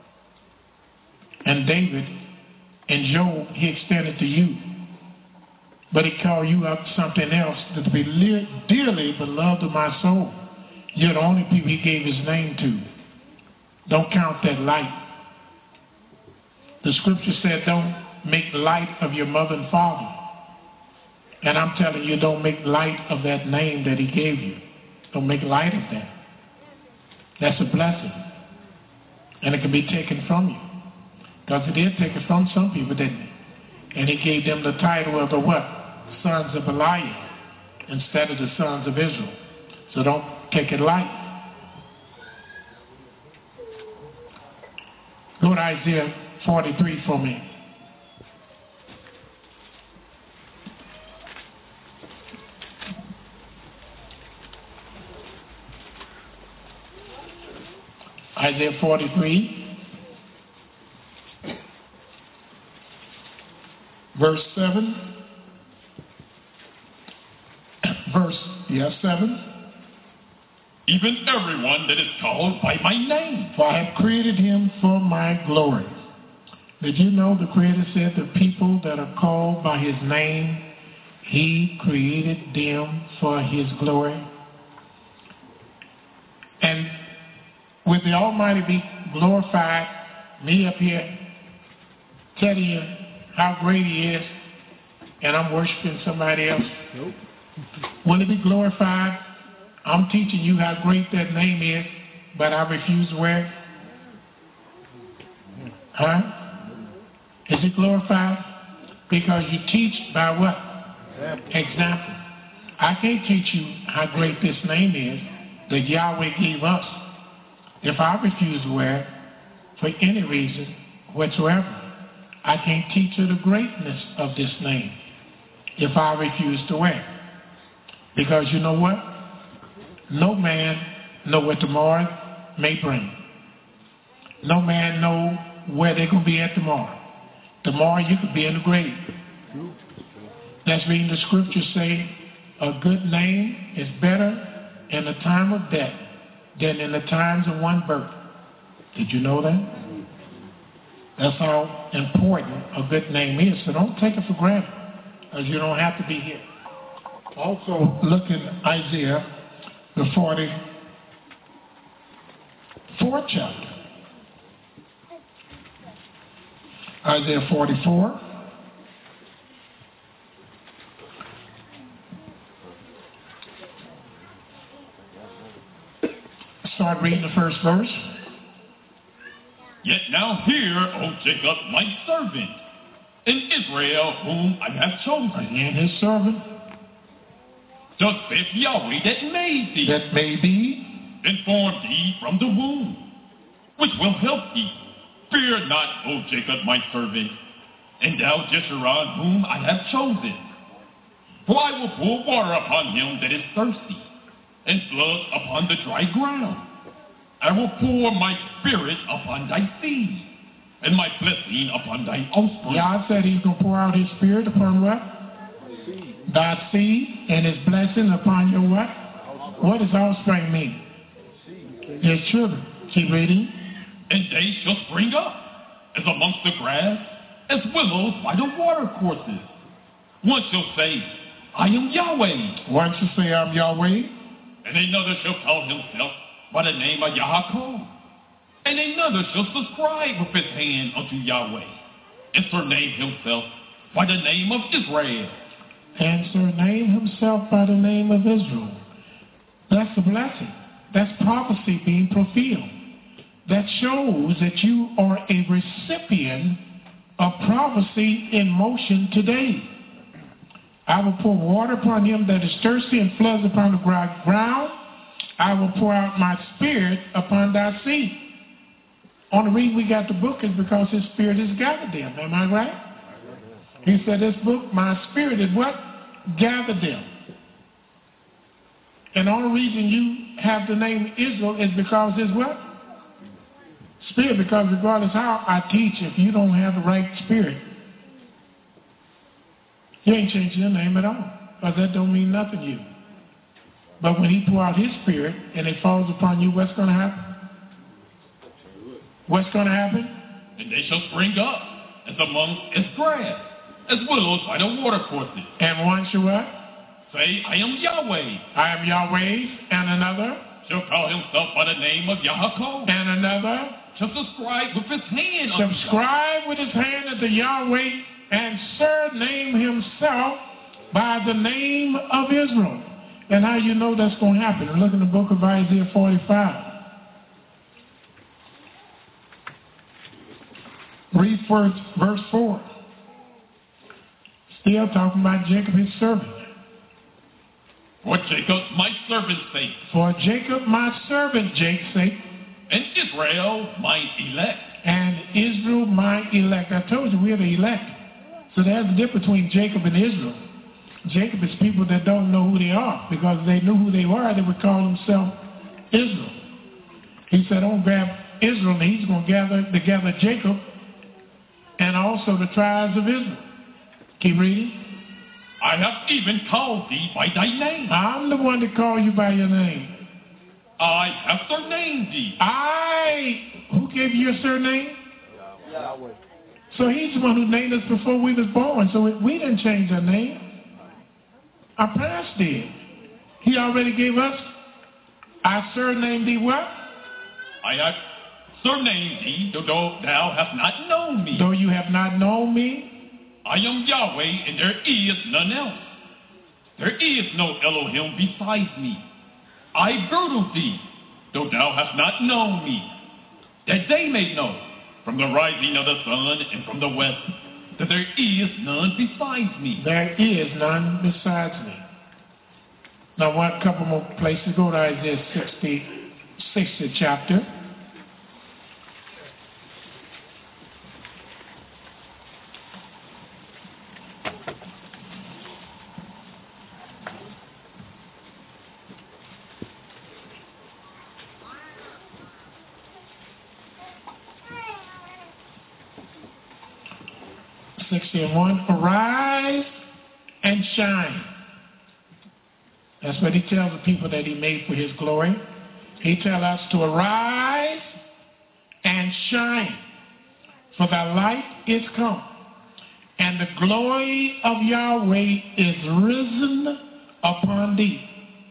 and David and Job, he extended to you. But he called you up something else, to be dearly beloved of my soul. You're the only people he gave his name to. Don't count that light. The scripture said don't make light of your mother and father. And I'm telling you, don't make light of that name that he gave you. Don't make light of that. That's a blessing. And it can be taken from you. Because it did take it from some people, didn't it? And he gave them the title of the what? Sons of Belial instead of the sons of Israel. So don't take it light. Go to Isaiah forty-three for me. Isaiah forty-three, verse seven. Verse, yes, seven. Even everyone that is called by my name. For I have created him for my glory. Did you know the Creator said the people that are called by his name, he created them for his glory? And with the Almighty be glorified, me up here telling you how great he is, and I'm worshiping somebody else? Nope. Will it be glorified? I'm teaching you how great that name is, but I refuse to wear it. Huh? Is it glorified? Because you teach by what? Example. I can't teach you how great this name is that Yahweh gave us if I refuse to wear it for any reason whatsoever. I can't teach you the greatness of this name if I refuse to wear it. Because you know what? No man know what tomorrow may bring. No man know where they're going to be at tomorrow. Tomorrow you could be in the grave. That's reading the scriptures say a good name is better in the time of death than in the times of one birth. Did you know that? That's how important a good name is. So don't take it for granted, because you don't have to be here. Also, look in Isaiah, the forty-fourth chapter. Isaiah forty-four. Start reading the first verse. Yet now hear, O Jacob, my servant, and Israel, whom I have chosen. And his servant. Thus saith Yahweh that made thee. That may be. And formed thee from the womb, which will help thee. Fear not, O Jacob, my servant, and thou Jeshurun, whom I have chosen. For I will pour water upon him that is thirsty, and floods upon the dry ground. I will pour my spirit upon thy seed, and my blessing upon thy offspring. God said he's going to pour out his spirit upon what? Seed. Thy seed, and his blessing upon your what? What does offspring mean? Your children. Keep reading. And they shall spring up, as amongst the grass, as willows by the water courses. One shall say, I am Yahweh. One shall say, I'm Yahweh. And another shall call himself by the name of Yahakol. And another shall subscribe with his hand unto Yahweh, and surname himself by the name of Israel. And surname himself by the name of Israel. That's a blessing. That's prophecy being fulfilled. That shows that you are a recipient of prophecy in motion today. I will pour water upon him that is thirsty, and floods upon the dry ground. I will pour out my spirit upon thy seed. On the reason we got the book is because his spirit is gathered them. Am I right? He said, this book, my spirit is what? Gathered them. And the only reason you have the name Israel is because it's what? Spirit. Because regardless how I teach, if you don't have the right spirit, you ain't changing your name at all. Because that don't mean nothing to you. But when he pour out his spirit and it falls upon you, what's going to happen? What's going to happen? And they shall spring up, as among as grass, as willows by the water courses. And one shall what? Say, I am Yahweh. I am Yahweh. And another? Shall call himself by the name of Yahakol. And another? Shall subscribe with his hand unto Subscribe with his hand unto Yahweh, and surname himself by the name of Israel. And how you know that's going to happen? Look in the book of Isaiah forty-five. Read first verse four. Still talking about Jacob, his servant. For Jacob, my servant's sake. For Jacob, my servant, Jake's sake. And Israel, my elect. And Israel, my elect. I told you we're the elect. So there's a difference between Jacob and Israel. Jacob is people that don't know who they are, because if they knew who they were, they would call themselves Israel. He said, don't grab Israel, and he's going to gather together Jacob and also the tribes of Israel. Keep reading. I have even called thee by thy name. I'm the one that called you by your name. I have surnamed thee. I, who gave you your surname? Yahweh. So he's the one who named us before we was born. So we didn't change our name. Our past did. He already gave us. I surnamed thee what? I have surnamed thee, though thou hast not known me. Though you have not known me. I am Yahweh, and there is none else. There is no Elohim besides me. I girdle thee, though thou hast not known me, that they may know, from the rising of the sun and from the west, that there is none besides me. There is none besides me. Now, one couple more places. Go to Isaiah sixty, sixty chapter. sixty and one, arise and shine. That's what he tells the people that he made for his glory. He tells us to arise and shine, for thy light is come, and the glory of Yahweh is risen upon thee.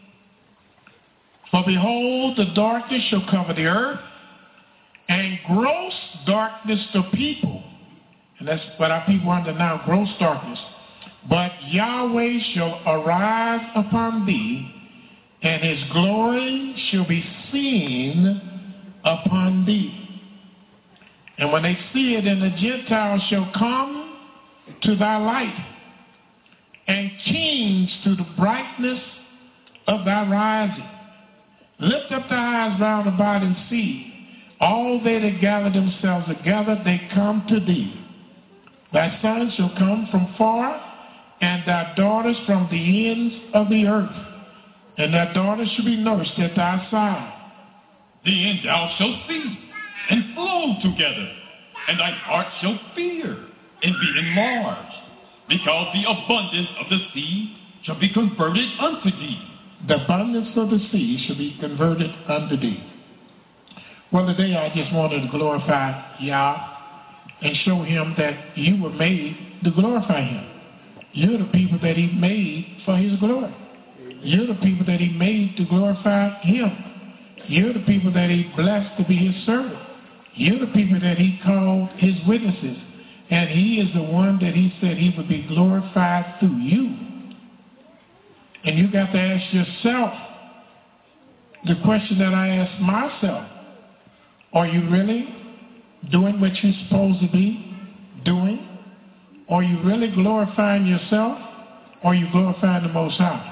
For behold, the darkness shall cover the earth, and gross darkness the people. And that's what our people under now, gross darkness. But Yahweh shall arise upon thee, and his glory shall be seen upon thee. And when they see it, then the Gentiles shall come to thy light, and kings to the brightness of thy rising. Lift up thy eyes round about and see. All they that gather themselves together, they come to thee. Thy sons shall come from far, and thy daughters from the ends of the earth. And thy daughters shall be nursed at thy side. Then thou shalt see, and flow together, and thine heart shall fear, and be enlarged, because the abundance of the sea shall be converted unto thee. The abundance of the sea shall be converted unto thee. Well, today I just wanted to glorify Yah and show him that you were made to glorify him. You're the people that he made for his glory. You're the people that he made to glorify him. You're the people that he blessed to be his servant. You're the people that he called his witnesses. And he is the one that he said he would be glorified through you. And you got to ask yourself the question that I ask myself. Are you really doing what you're supposed to be doing? Are you really glorifying yourself? Or are you glorifying the Most High?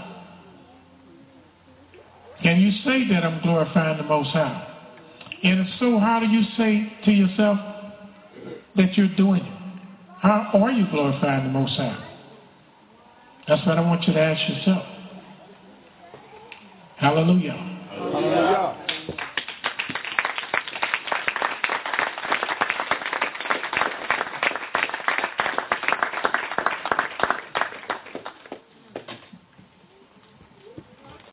Can you say that I'm glorifying the Most High? And if so, how do you say to yourself that you're doing it? How are you glorifying the Most High? That's what I want you to ask yourself. Hallelujah.